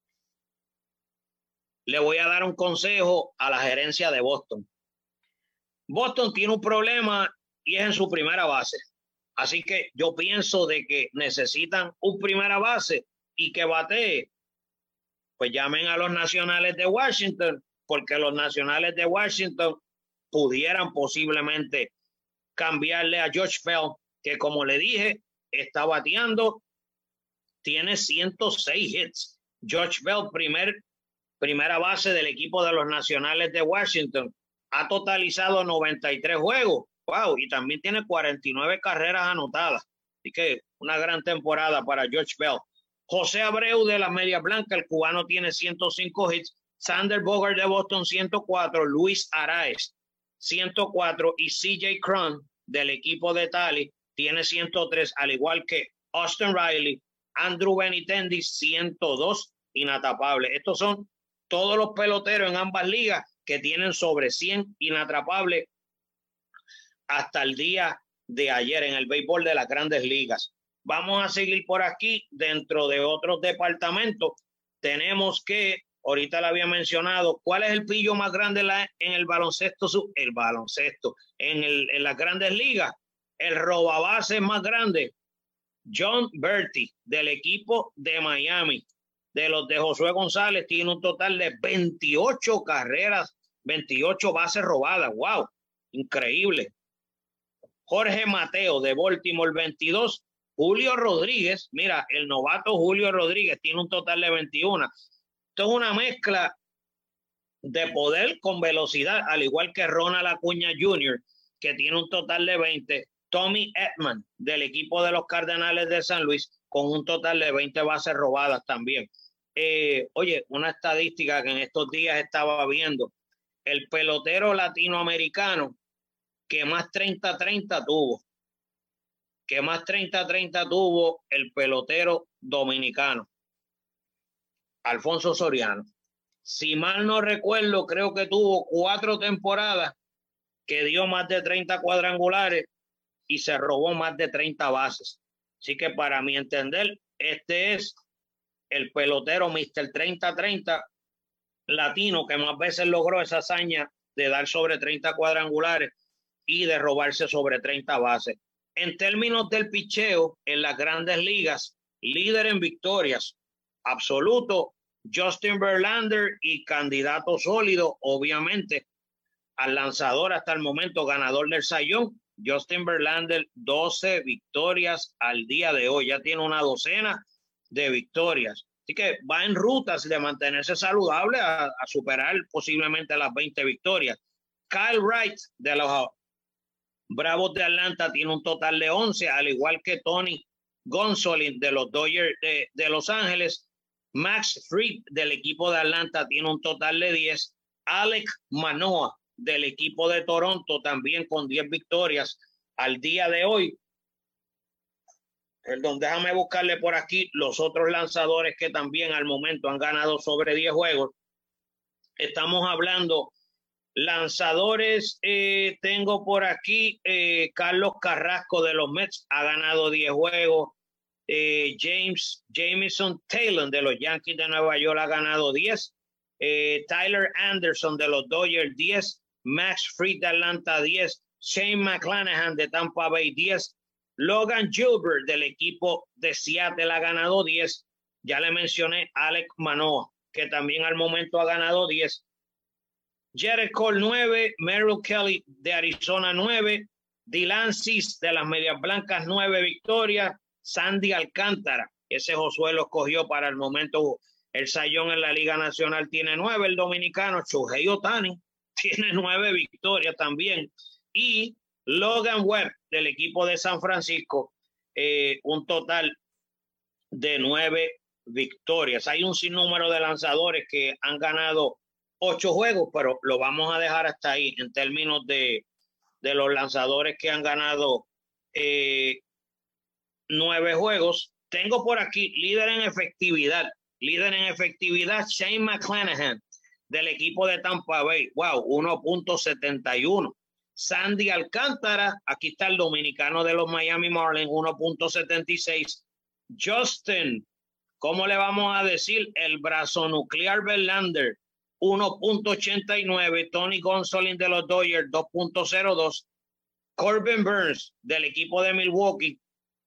[SPEAKER 3] Le voy a dar un consejo a la gerencia de Boston. Boston tiene un problema y es en su primera base. Así que yo pienso de que necesitan un primera base y que batee. Pues llamen a los Nacionales de Washington, porque los Nacionales de Washington pudieran posiblemente cambiarle a Josh Bell, que como le dije, está bateando, tiene 106 hits. Josh Bell, primera base del equipo de los Nacionales de Washington, ha totalizado 93 juegos. Wow, y también tiene 49 carreras anotadas. Así que una gran temporada para Josh Bell. José Abreu de las Medias Blancas, el cubano, tiene 105 hits. Sander Bogart de Boston, 104. Luis Arraez, 104. Y CJ Cron del equipo de Tali tiene 103, al igual que Austin Riley, Andrew Benintendi, 102 inatapables. Estos son todos los peloteros en ambas ligas que tienen sobre 100 inatrapables hasta el día de ayer en el béisbol de las grandes ligas. Vamos a seguir por aquí. Dentro de otros departamentos tenemos que, ahorita le había mencionado, ¿cuál es el pillo más grande en el baloncesto? En las grandes ligas, el robabase más grande, John Berti del equipo de Miami, de los de Josué González, tiene un total de 28 carreras, 28 bases robadas. ¡Wow! Increíble. Jorge Mateo de Baltimore, 22. Julio Rodríguez, mira, el novato Julio Rodríguez tiene un total de 21. Esto es una mezcla de poder con velocidad, al igual que Ronald Acuña Jr., que tiene un total de 20. Tommy Edman del equipo de los Cardenales de San Luis, con un total de 20 bases robadas también. Oye, una estadística que en estos días estaba viendo, el pelotero latinoamericano que más 30-30 tuvo, el pelotero dominicano, Alfonso Soriano. Si mal no recuerdo, creo que tuvo 4 temporadas que dio más de 30 cuadrangulares y se robó más de 30 bases. Así que para mi entender, este es el pelotero Mr. 30-30 latino que más veces logró esa hazaña de dar sobre 30 cuadrangulares y de robarse sobre 30 bases. En términos del picheo, en las grandes ligas, líder en victorias absoluto, Justin Verlander, y candidato sólido, obviamente, al lanzador hasta el momento, ganador del Cy Young, Justin Verlander, 12 victorias al día de hoy. Ya tiene una docena de victorias. Así que va en rutas de mantenerse saludable a superar posiblemente las 20 victorias. Kyle Wright de los Bravos de Atlanta tiene un total de 11, al igual que Tony Gonsolin de los Dodgers de Los Ángeles. Max Fried del equipo de Atlanta tiene un total de 10. Alek Manoah del equipo de Toronto también con 10 victorias al día de hoy. Perdón, déjame buscarle por aquí los otros lanzadores que también al momento han ganado sobre 10 juegos. Estamos hablando Lanzadores, tengo por aquí Carlos Carrasco de los Mets, ha ganado 10 juegos. Jameson Taylor de los Yankees de Nueva York ha ganado 10. Tyler Anderson de los Dodgers 10. Max Fried de Atlanta 10. Shane McClanahan de Tampa Bay 10. Logan Gilbert del equipo de Seattle ha ganado 10. Ya le mencioné Alek Manoah, que también al momento ha ganado 10. Jared Cole 9, Merrill Kelly de Arizona 9, Dylan Cease de las Medias Blancas 9 victorias, Sandy Alcántara, ese Josué lo escogió para el momento el sayón en la Liga Nacional, tiene 9, el dominicano Shohei Ohtani tiene 9 victorias también, y Logan Webb del equipo de San Francisco, un total de 9 victorias. Hay un sinnúmero de lanzadores que han ganado 8 juegos, pero lo vamos a dejar hasta ahí en términos de los lanzadores que han ganado 9 juegos. Tengo por aquí líder en efectividad, Shane McClanahan del equipo de Tampa Bay, wow, 1.71. Sandy Alcántara, aquí está el dominicano de los Miami Marlins, 1.76. Justin, ¿cómo le vamos a decir? El brazo nuclear Verlander, 1.89. Tony Gonsolin de los Dodgers, 2.02. Corbin Burns del equipo de Milwaukee,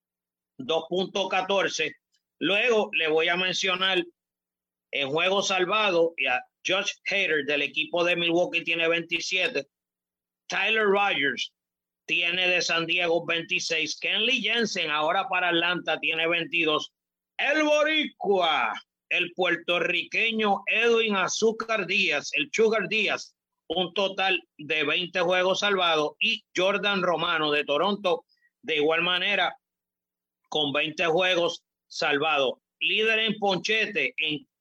[SPEAKER 3] 2.14. Luego le voy a mencionar en juego salvado y a Josh Hader del equipo de Milwaukee tiene 27. Tyler Rogers tiene de San Diego 26. Kenley Jensen ahora para Atlanta tiene 22. El boricua, el puertorriqueño Edwin Azúcar Díaz, el Sugar Díaz, un total de 20 juegos salvados, y Jordan Romano de Toronto de igual manera con 20 juegos salvados. Líder en ponchete,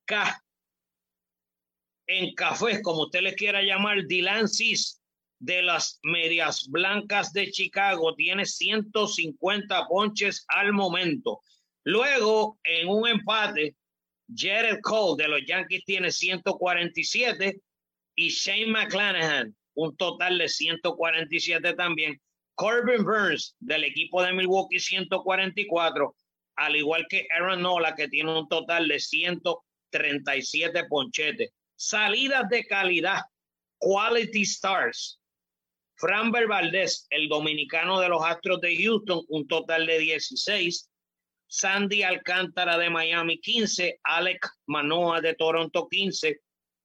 [SPEAKER 3] en café, como usted le quiera llamar, Dylan Cease de las Medias Blancas de Chicago tiene 150 ponches al momento. Luego, en un empate, Jared Cole de los Yankees tiene 147 y Shane McClanahan un total de 147 también. Corbin Burns del equipo de Milwaukee 144, al igual que Aaron Nola, que tiene un total de 137 ponchetes. Salidas de calidad, Quality Stars. Framber Valdez, el dominicano de los Astros de Houston, un total de 16. Sandy Alcántara de Miami, 15. Alek Manoah de Toronto, 15.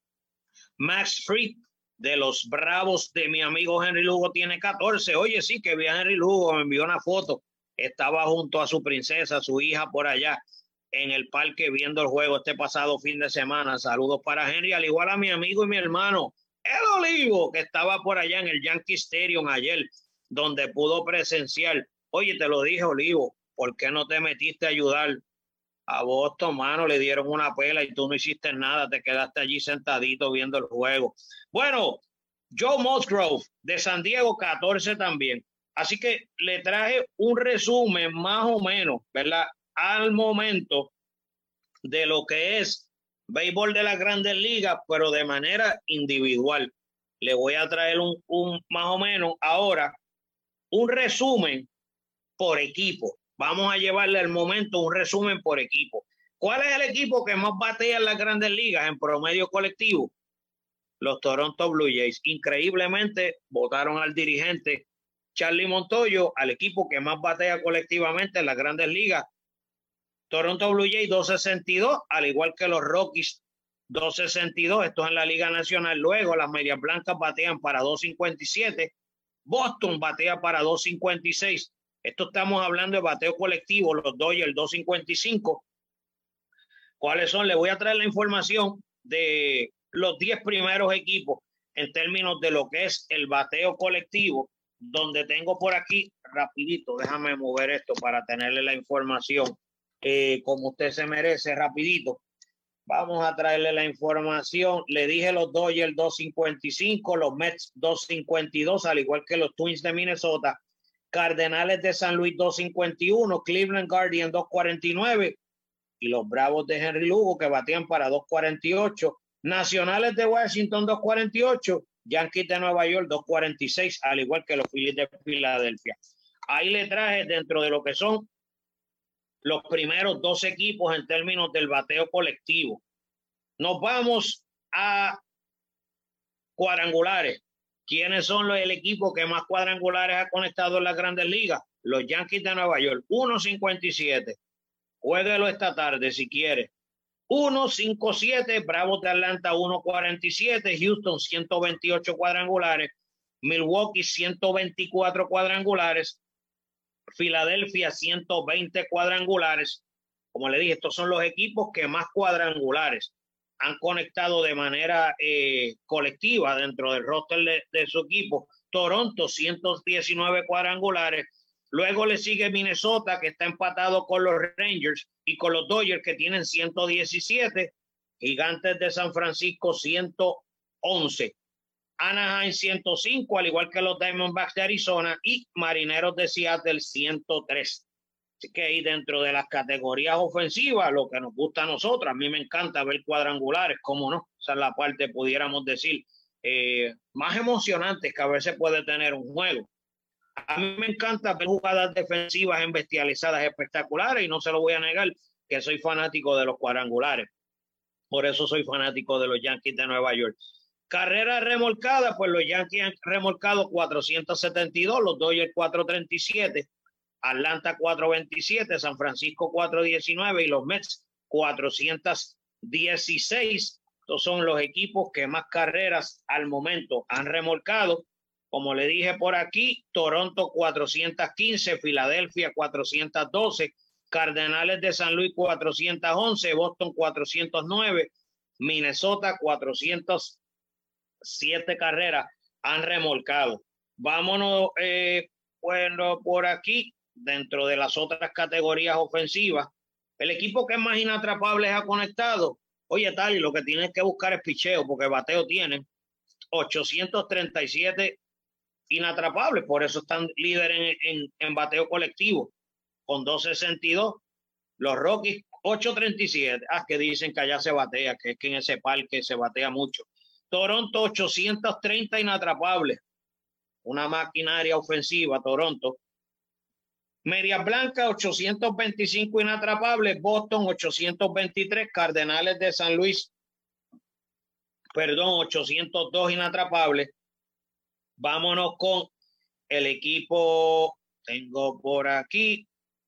[SPEAKER 3] Max Fried de los Bravos de mi amigo Henry Lugo tiene 14. Oye, sí, que vi a Henry Lugo, me envió una foto. Estaba junto a su princesa, su hija, por allá en el parque viendo el juego este pasado fin de semana. Saludos para Henry, al igual a mi amigo y mi hermano El Olivo, que estaba por allá en el Yankee Stadium ayer, donde pudo presenciar. Oye, te lo dije, Olivo, ¿por qué no te metiste a ayudar a Boston, mano? Le dieron una pela y tú no hiciste nada, te quedaste allí sentadito viendo el juego. Bueno, Joe Musgrove de San Diego, 14 también. Así que le traje un resumen más o menos, ¿verdad?, al momento de lo que es béisbol de las Grandes Ligas, pero de manera individual. Le voy a traer un más o menos ahora un resumen por equipo. Vamos a llevarle al momento un resumen por equipo. ¿Cuál es el equipo que más batea en las Grandes Ligas en promedio colectivo? Los Toronto Blue Jays. Increíblemente votaron al dirigente Charlie Montoyo al equipo que más batea colectivamente en las Grandes Ligas. Toronto Blue Jays 262, al igual que los Rockies 262. Esto es en la Liga Nacional. Luego las Medias Blancas batean para 257. Boston batea para 256. Esto estamos hablando de bateo colectivo. Los Dodgers 255. ¿Cuáles son? Les voy a traer la información de los 10 primeros equipos en términos de lo que es el bateo colectivo, donde tengo por aquí rapidito, déjame mover esto para tenerle la información como usted se merece, rapidito. Vamos a traerle la información. Le dije los Dodgers 255, los Mets 252, al igual que los Twins de Minnesota, Cardenales de San Luis 251, Cleveland Guardians 249 y los Bravos de Henry Lugo que batían para 248, Nacionales de Washington 248 Yankees de Nueva York 2.46, al igual que los Phillies de Filadelfia. Ahí le traje dentro de lo que son los primeros 2 equipos en términos del bateo colectivo. Nos vamos a cuadrangulares. ¿Quiénes son el equipo que más cuadrangulares ha conectado en las Grandes Ligas? Los Yankees de Nueva York, 1.57. Juéguelo esta tarde si quiere. 1.57, Bravos de Atlanta 1.47, Houston 128 cuadrangulares, Milwaukee 124 cuadrangulares, Filadelfia 120 cuadrangulares. Como le dije, estos son los equipos que más cuadrangulares han conectado de manera colectiva dentro del roster de su equipo. Toronto 119 cuadrangulares. Luego le sigue Minnesota, que está empatado con los Rangers y con los Dodgers, que tienen 117. Gigantes de San Francisco 111. Anaheim 105, al igual que los Diamondbacks de Arizona, y Marineros de Seattle 103. Así que ahí dentro de las categorías ofensivas, lo que nos gusta a nosotros, a mí me encanta ver cuadrangulares, cómo no, esa es la parte, pudiéramos decir, más emocionante que a veces puede tener un juego. A mí me encanta ver jugadas defensivas embestializadas espectaculares y no se lo voy a negar que soy fanático de los cuadrangulares. Por eso soy fanático de los Yankees de Nueva York. Carrera remolcada, pues los Yankees han remolcado 472, los Dodgers 437, Atlanta 427, San Francisco 419 y los Mets 416. Estos son los equipos que más carreras al momento han remolcado. Como le dije por aquí, Toronto 415, Filadelfia 412, Cardenales de San Luis 411, Boston 409, Minnesota 407 carreras han remolcado. Vámonos, bueno, por aquí, dentro de las otras categorías ofensivas, el equipo que más inatrapables ha conectado. Oye, Tali, lo que tienes que buscar es picheo, porque bateo tienen 837 inatrapables, por eso están líderes en bateo colectivo con 262. Los Rockies 837, que dicen que allá se batea, que es que en ese parque se batea mucho. Toronto 830 inatrapables, una maquinaria ofensiva Toronto. Medias Blancas 825 inatrapables, Boston 823, Cardenales de San Luis 802 inatrapables. Vámonos con el equipo, tengo por aquí,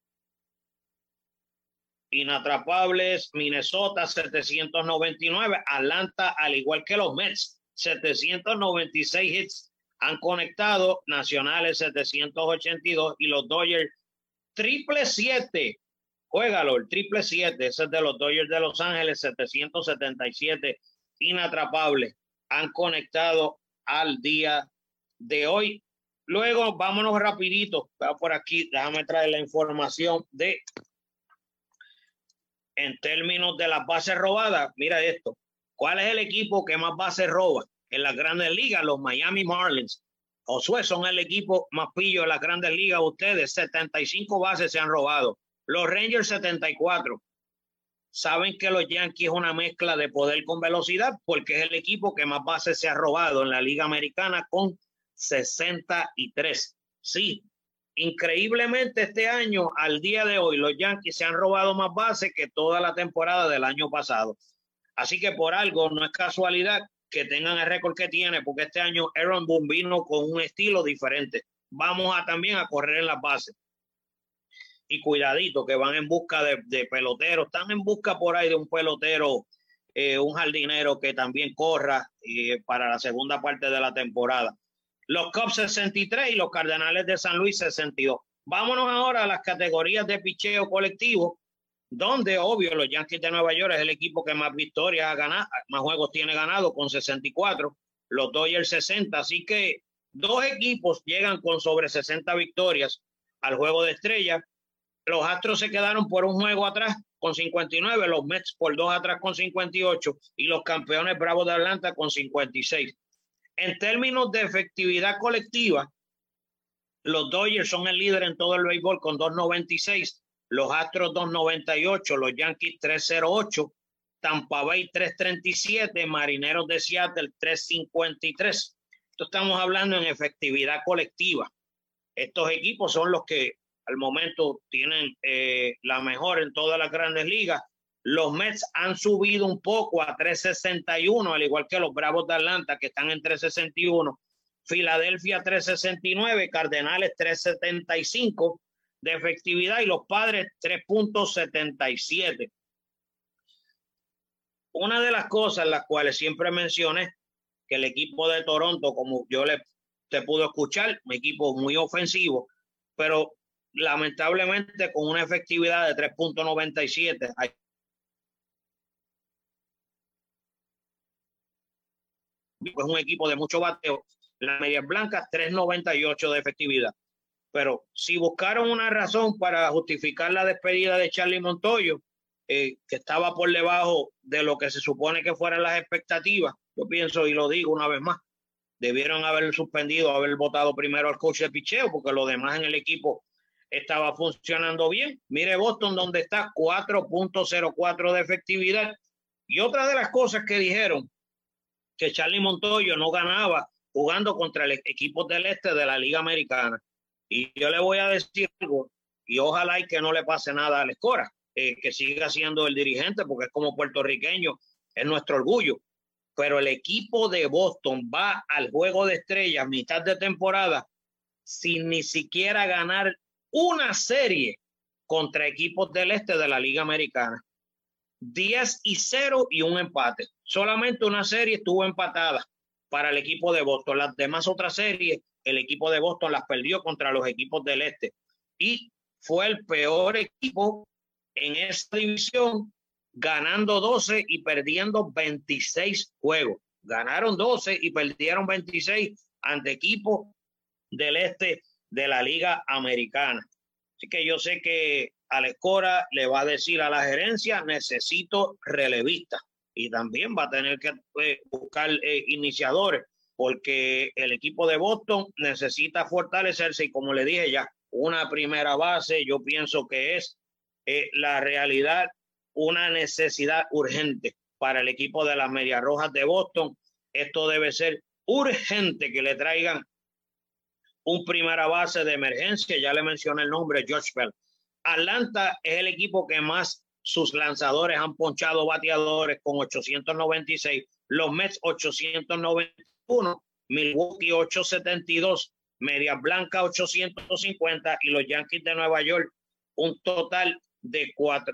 [SPEAKER 3] inatrapables, Minnesota 799, Atlanta, al igual que los Mets, 796 hits han conectado, Nacionales 782 y los Dodgers 777. Juégalo, el 777, ese es de los Dodgers de Los Ángeles, 777 inatrapables han conectado al día de hoy. Luego vámonos rapidito por aquí, déjame traer la información de en términos de las bases robadas. Mira esto, ¿cuál es el equipo que más bases roba en las Grandes Ligas? Los Miami Marlins. Josué, son el equipo más pillo de las Grandes Ligas. Ustedes 75 bases se han robado, los Rangers 74. Saben que los Yankees es una mezcla de poder con velocidad, porque es el equipo que más bases se ha robado en la Liga Americana con 63. Sí, increíblemente este año, al día de hoy, los Yankees se han robado más bases que toda la temporada del año pasado. Así que por algo no es casualidad que tengan el récord que tiene, porque este año Aaron Boone vino con un estilo diferente. Vamos también a correr en las bases. Y cuidadito, que van en busca de peloteros. Están en busca por ahí de un pelotero, un jardinero que también corra para la segunda parte de la temporada. Los Cubs 63 y los Cardenales de San Luis 62. Vámonos ahora a las categorías de picheo colectivo, donde obvio los Yankees de Nueva York es el equipo que más victorias ha ganado, más juegos tiene ganado con 64, los Dodgers 60, así que dos equipos llegan con sobre 60 victorias al juego de estrellas. Los Astros se quedaron por un juego atrás con 59, los Mets por 2 atrás con 58 y los campeones Bravos de Atlanta con 56. En términos de efectividad colectiva, los Dodgers son el líder en todo el béisbol con 2.96, los Astros 2.98, los Yankees 3.08, Tampa Bay 3.37, Marineros de Seattle 3.53. Esto estamos hablando en efectividad colectiva. Estos equipos son los que al momento tienen la mejor en todas las grandes ligas. Los Mets han subido un poco a 361, al igual que los Bravos de Atlanta, que están en 361. Filadelfia 369, Cardenales 375 de efectividad y los Padres 3.77. Una de las cosas las cuales siempre mencioné, que el equipo de Toronto, como yo te pude escuchar, un equipo muy ofensivo, pero lamentablemente con una efectividad de 3.97. Es un equipo de mucho bateo. Las Medias Blancas 3.98 de efectividad. Pero si buscaron una razón para justificar la despedida de Charlie Montoyo, que estaba por debajo de lo que se supone que fueran las expectativas, yo pienso y lo digo una vez más, debieron haber suspendido, haber votado primero al coach de picheo, porque lo demás en el equipo estaba funcionando bien. Mire Boston donde está, 4.04 de efectividad. Y otra de las cosas que dijeron, que Charlie Montoyo no ganaba jugando contra el equipo del este de la Liga Americana. Y yo le voy a decir algo, y ojalá y que no le pase nada a Escora, que siga siendo el dirigente, porque es como puertorriqueño, es nuestro orgullo. Pero el equipo de Boston va al Juego de Estrellas mitad de temporada sin ni siquiera ganar una serie contra equipos del este de la Liga Americana. 10-0 y un empate. Solamente una serie estuvo empatada para el equipo de Boston. Las demás otras series, el equipo de Boston las perdió contra los equipos del este. Y fue el peor equipo en esta división, ganando 12 y perdiendo 26 juegos. Ganaron 12 y perdieron 26 ante equipos del este de la Liga Americana. Así que yo sé que Alex Cora le va a decir a la gerencia, necesito relevista. Y también va a tener que buscar iniciadores, porque el equipo de Boston necesita fortalecerse. Y como le dije ya, una primera base, yo pienso que es la realidad, una necesidad urgente para el equipo de las Medias Rojas de Boston. Esto debe ser urgente, que le traigan un primera base de emergencia. Ya le mencioné el nombre, George Bell. Atlanta es el equipo que más sus lanzadores han ponchado bateadores con 896. Los Mets 891, Milwaukee 872, Medias Blancas 850 y los Yankees de Nueva York un total de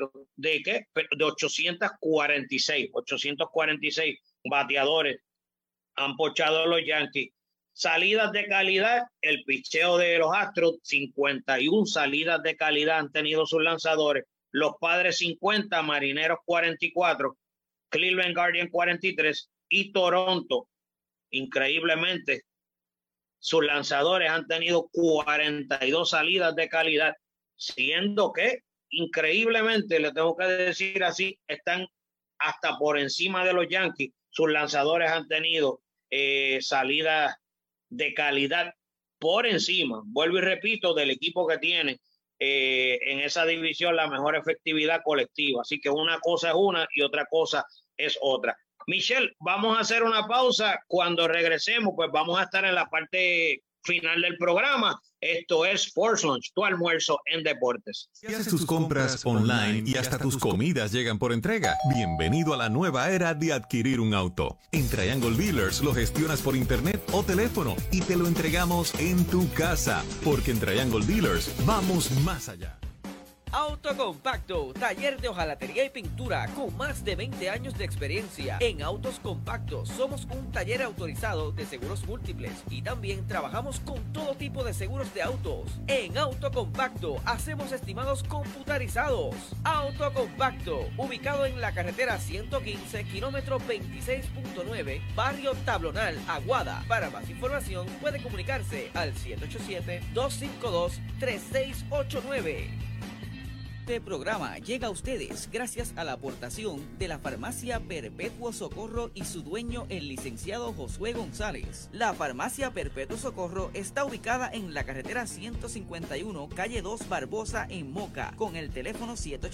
[SPEAKER 3] 846 bateadores han ponchado los Yankees. Salidas de calidad, el picheo de los Astros, 51 salidas de calidad han tenido sus lanzadores. Los Padres 50, Marineros 44, Cleveland Guardians 43 y Toronto, increíblemente, sus lanzadores han tenido 42 salidas de calidad, siendo que, increíblemente, le tengo que decir así, están hasta por encima de los Yankees. Sus lanzadores han tenido salidas de calidad por encima, vuelvo y repito, del equipo que tiene en esa división la mejor efectividad colectiva. Así que una cosa es una y otra cosa es otra. Michelle, vamos a hacer una pausa. Cuando regresemos, pues vamos a estar en la parte final del programa. Esto es Sports Lunch, tu almuerzo en deportes.
[SPEAKER 1] Si haces tus compras online y hasta tus comidas llegan por entrega, bienvenido a la nueva era de adquirir un auto. En Triangle Dealers lo gestionas por internet o teléfono y te lo entregamos en tu casa, porque en Triangle Dealers vamos más allá.
[SPEAKER 4] Autocompacto, taller de hojalatería y pintura con más de 20 años de experiencia. En Autos Compactos somos un taller autorizado de seguros múltiples y también trabajamos con todo tipo de seguros de autos. En Autocompacto hacemos estimados computarizados. Autocompacto, ubicado en la carretera 115, kilómetro 26.9, barrio Tablonal, Aguada. Para más información puede comunicarse al 787-252-3689. Este programa llega a ustedes gracias a la aportación de la Farmacia Perpetuo Socorro y su dueño, el licenciado Josué González. La Farmacia Perpetuo Socorro está ubicada en la carretera 151, calle 2 Barbosa, en Moca, con el teléfono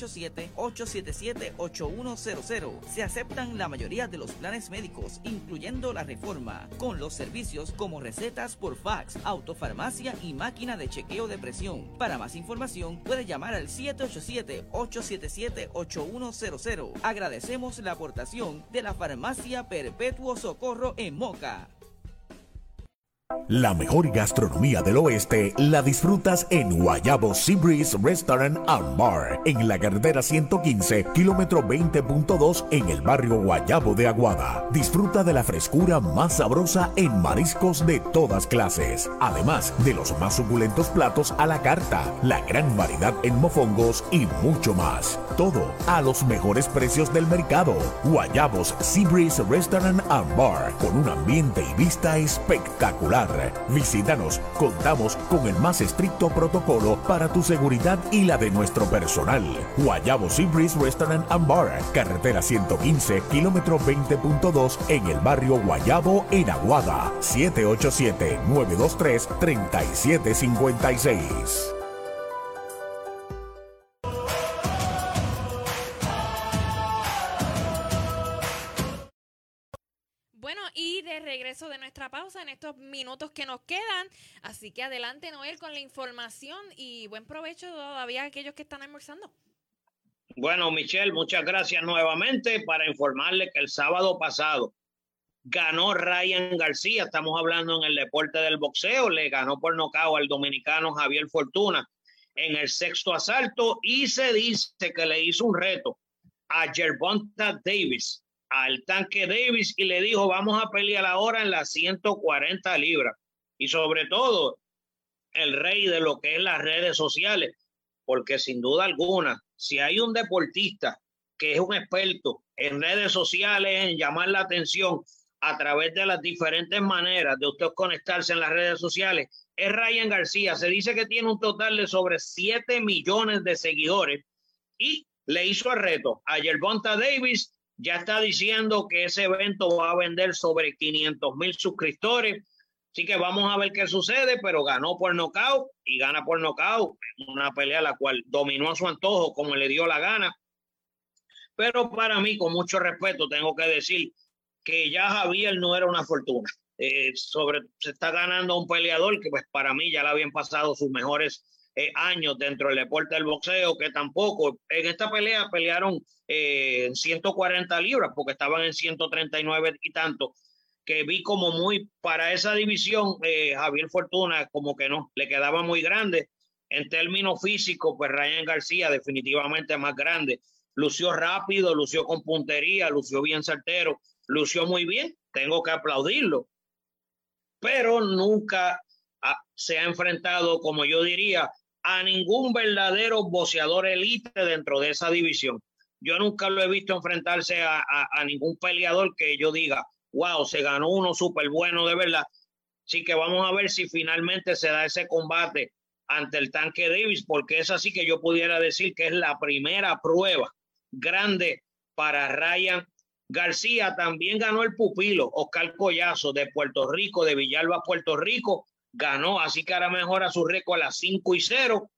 [SPEAKER 4] 787-877-8100. Se aceptan la mayoría de los planes médicos, incluyendo la Reforma, con los servicios como recetas por fax, autofarmacia y máquina de chequeo de presión. Para más información, puede llamar al 787-877-8100. Agradecemos la aportación de la Farmacia Perpetuo Socorro en Moca.
[SPEAKER 1] La mejor gastronomía del oeste la disfrutas en Guayabo Seabreeze Restaurant and Bar, en la carretera 115, kilómetro 20.2, en el barrio Guayabo de Aguada. Disfruta de la frescura más sabrosa en mariscos de todas clases, además de los más suculentos platos a la carta, la gran variedad en mofongos y mucho más. Todo a los mejores precios del mercado. Guayabos Seabreeze Restaurant and Bar, con un ambiente y vista espectacular. Visítanos, contamos con el más estricto protocolo para tu seguridad y la de nuestro personal. Guayabo Seabreeze Restaurant and Bar, carretera 115, kilómetro 20.2, en el barrio Guayabo, en Aguada. 787-923-3756.
[SPEAKER 2] Bueno, y de regreso de nuestra pausa en estos minutos que nos quedan, así que adelante, Noel, con la información y buen provecho todavía a aquellos que están almorzando.
[SPEAKER 3] Bueno, Michelle, muchas gracias nuevamente para informarle que el sábado pasado ganó Ryan García. Estamos hablando en el deporte del boxeo. Le ganó por nocaut al dominicano Javier Fortuna en el sexto asalto y se dice que le hizo un reto a Gervonta Davis, al Tanque Davis, y le dijo: vamos a pelear ahora en las 140 libras. Y sobre todo, el rey de lo que es las redes sociales, porque sin duda alguna, si hay un deportista que es un experto en redes sociales, en llamar la atención a través de las diferentes maneras de usted conectarse en las redes sociales, es Ryan García. Se dice que tiene un total de sobre 7 millones de seguidores y le hizo el reto a Gervonta Davis. Ya está diciendo que ese evento va a vender sobre 500,000 suscriptores. Así que vamos a ver qué sucede, pero ganó por nocaut y gana por nocaut. Una pelea la cual dominó a su antojo como le dio la gana. Pero para mí, con mucho respeto, tengo que decir que ya Javier no era una fortuna. Se está ganando un peleador que pues para mí ya le habían pasado sus mejores años dentro del deporte del boxeo, que tampoco en esta pelea pelearon 140 libras porque estaban en 139 y tanto, que vi como muy para esa división. Javier Fortuna como que no, le quedaba muy grande. En términos físicos, pues Ryan García definitivamente más grande. Lució rápido, lució con puntería, lució bien certero, lució muy bien, tengo que aplaudirlo, pero nunca se ha enfrentado, como yo diría, a ningún verdadero boxeador élite dentro de esa división. Yo nunca lo he visto enfrentarse a ningún peleador que yo diga: wow, se ganó uno súper bueno de verdad. Así que vamos a ver si finalmente se da ese combate ante el Tanque Davis, porque es así que yo pudiera decir que es la primera prueba grande para Ryan García. También ganó el pupilo Oscar Collazo de Puerto Rico, de Villalba, Puerto Rico. Ganó, así que ahora mejora su récord a las 5-0.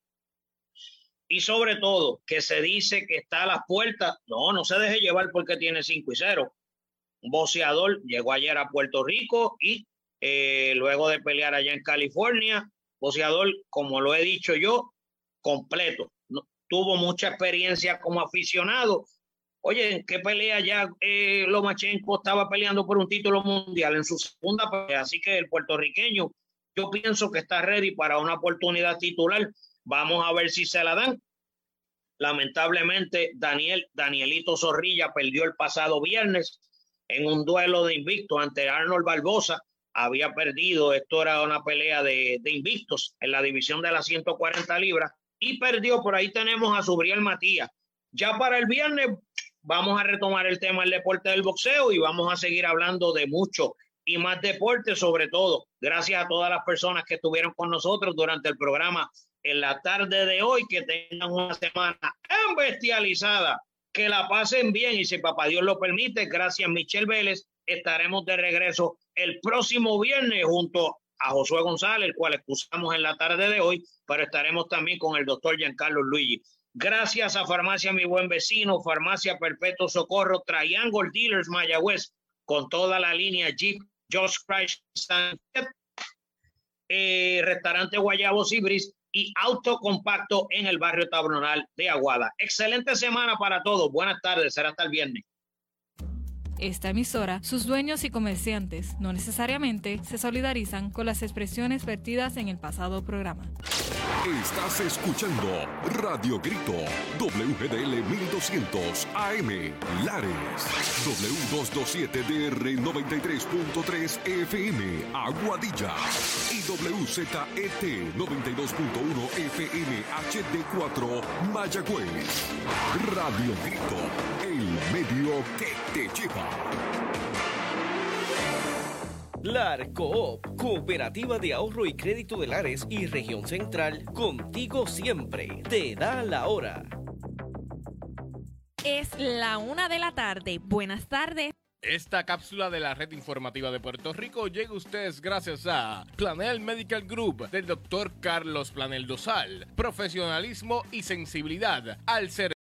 [SPEAKER 3] Y sobre todo, que se dice que está a las puertas. No se deje llevar porque tiene 5-0. Un boxeador llegó ayer a Puerto Rico y luego de pelear allá en California, boxeador, como lo he dicho yo, completo. Tuvo mucha experiencia como aficionado. Oye, ¿en qué pelea ya Lomachenko estaba peleando por un título mundial? En su segunda pelea. Así que el puertorriqueño, yo pienso que está ready para una oportunidad titular. Vamos a ver si se la dan. Lamentablemente, Danielito Zorrilla perdió el pasado viernes en un duelo de invicto ante Arnold Barbosa. Había perdido, esto era una pelea de invictos en la división de las 140 libras y perdió. Por ahí tenemos a Subriel Matías. Ya para el viernes vamos a retomar el tema del deporte del boxeo y vamos a seguir hablando de mucho y más deporte, sobre todo gracias a todas las personas que estuvieron con nosotros durante el programa en la tarde de hoy, que tengan una semana embestializada, que la pasen bien y si papá Dios lo permite, gracias Michelle Vélez, estaremos de regreso el próximo viernes junto a Josué González, el cual excusamos en la tarde de hoy, pero estaremos también con el doctor Giancarlo Luigi. Gracias a Farmacia Mi Buen Vecino, Farmacia Perpetuo Socorro, Triangle Dealers Mayagüez, con toda la línea Jeep, Just Crash, Restaurante Guayabos y Bris y Auto Compacto en el barrio Tabronal de Aguada. Excelente semana para todos. Buenas tardes. Será hasta el viernes.
[SPEAKER 5] Esta emisora, sus dueños y comerciantes no necesariamente se solidarizan con las expresiones vertidas en el pasado programa.
[SPEAKER 6] Estás escuchando Radio Grito, WGDL 1200 AM, Lares, W227DR 93.3 FM, Aguadilla, y WZET 92.1 FM HD4, Mayagüez. Radio Grito, el medio que te lleva.
[SPEAKER 4] LAR Coop, Cooperativa de Ahorro y Crédito de Lares y Región Central, contigo siempre. Te da la hora.
[SPEAKER 2] Es la 1 de la tarde. Buenas tardes.
[SPEAKER 7] Esta cápsula de la Red Informativa de Puerto Rico llega a ustedes gracias a Planel Medical Group del Dr. Carlos Planel Dosal. Profesionalismo y sensibilidad al ser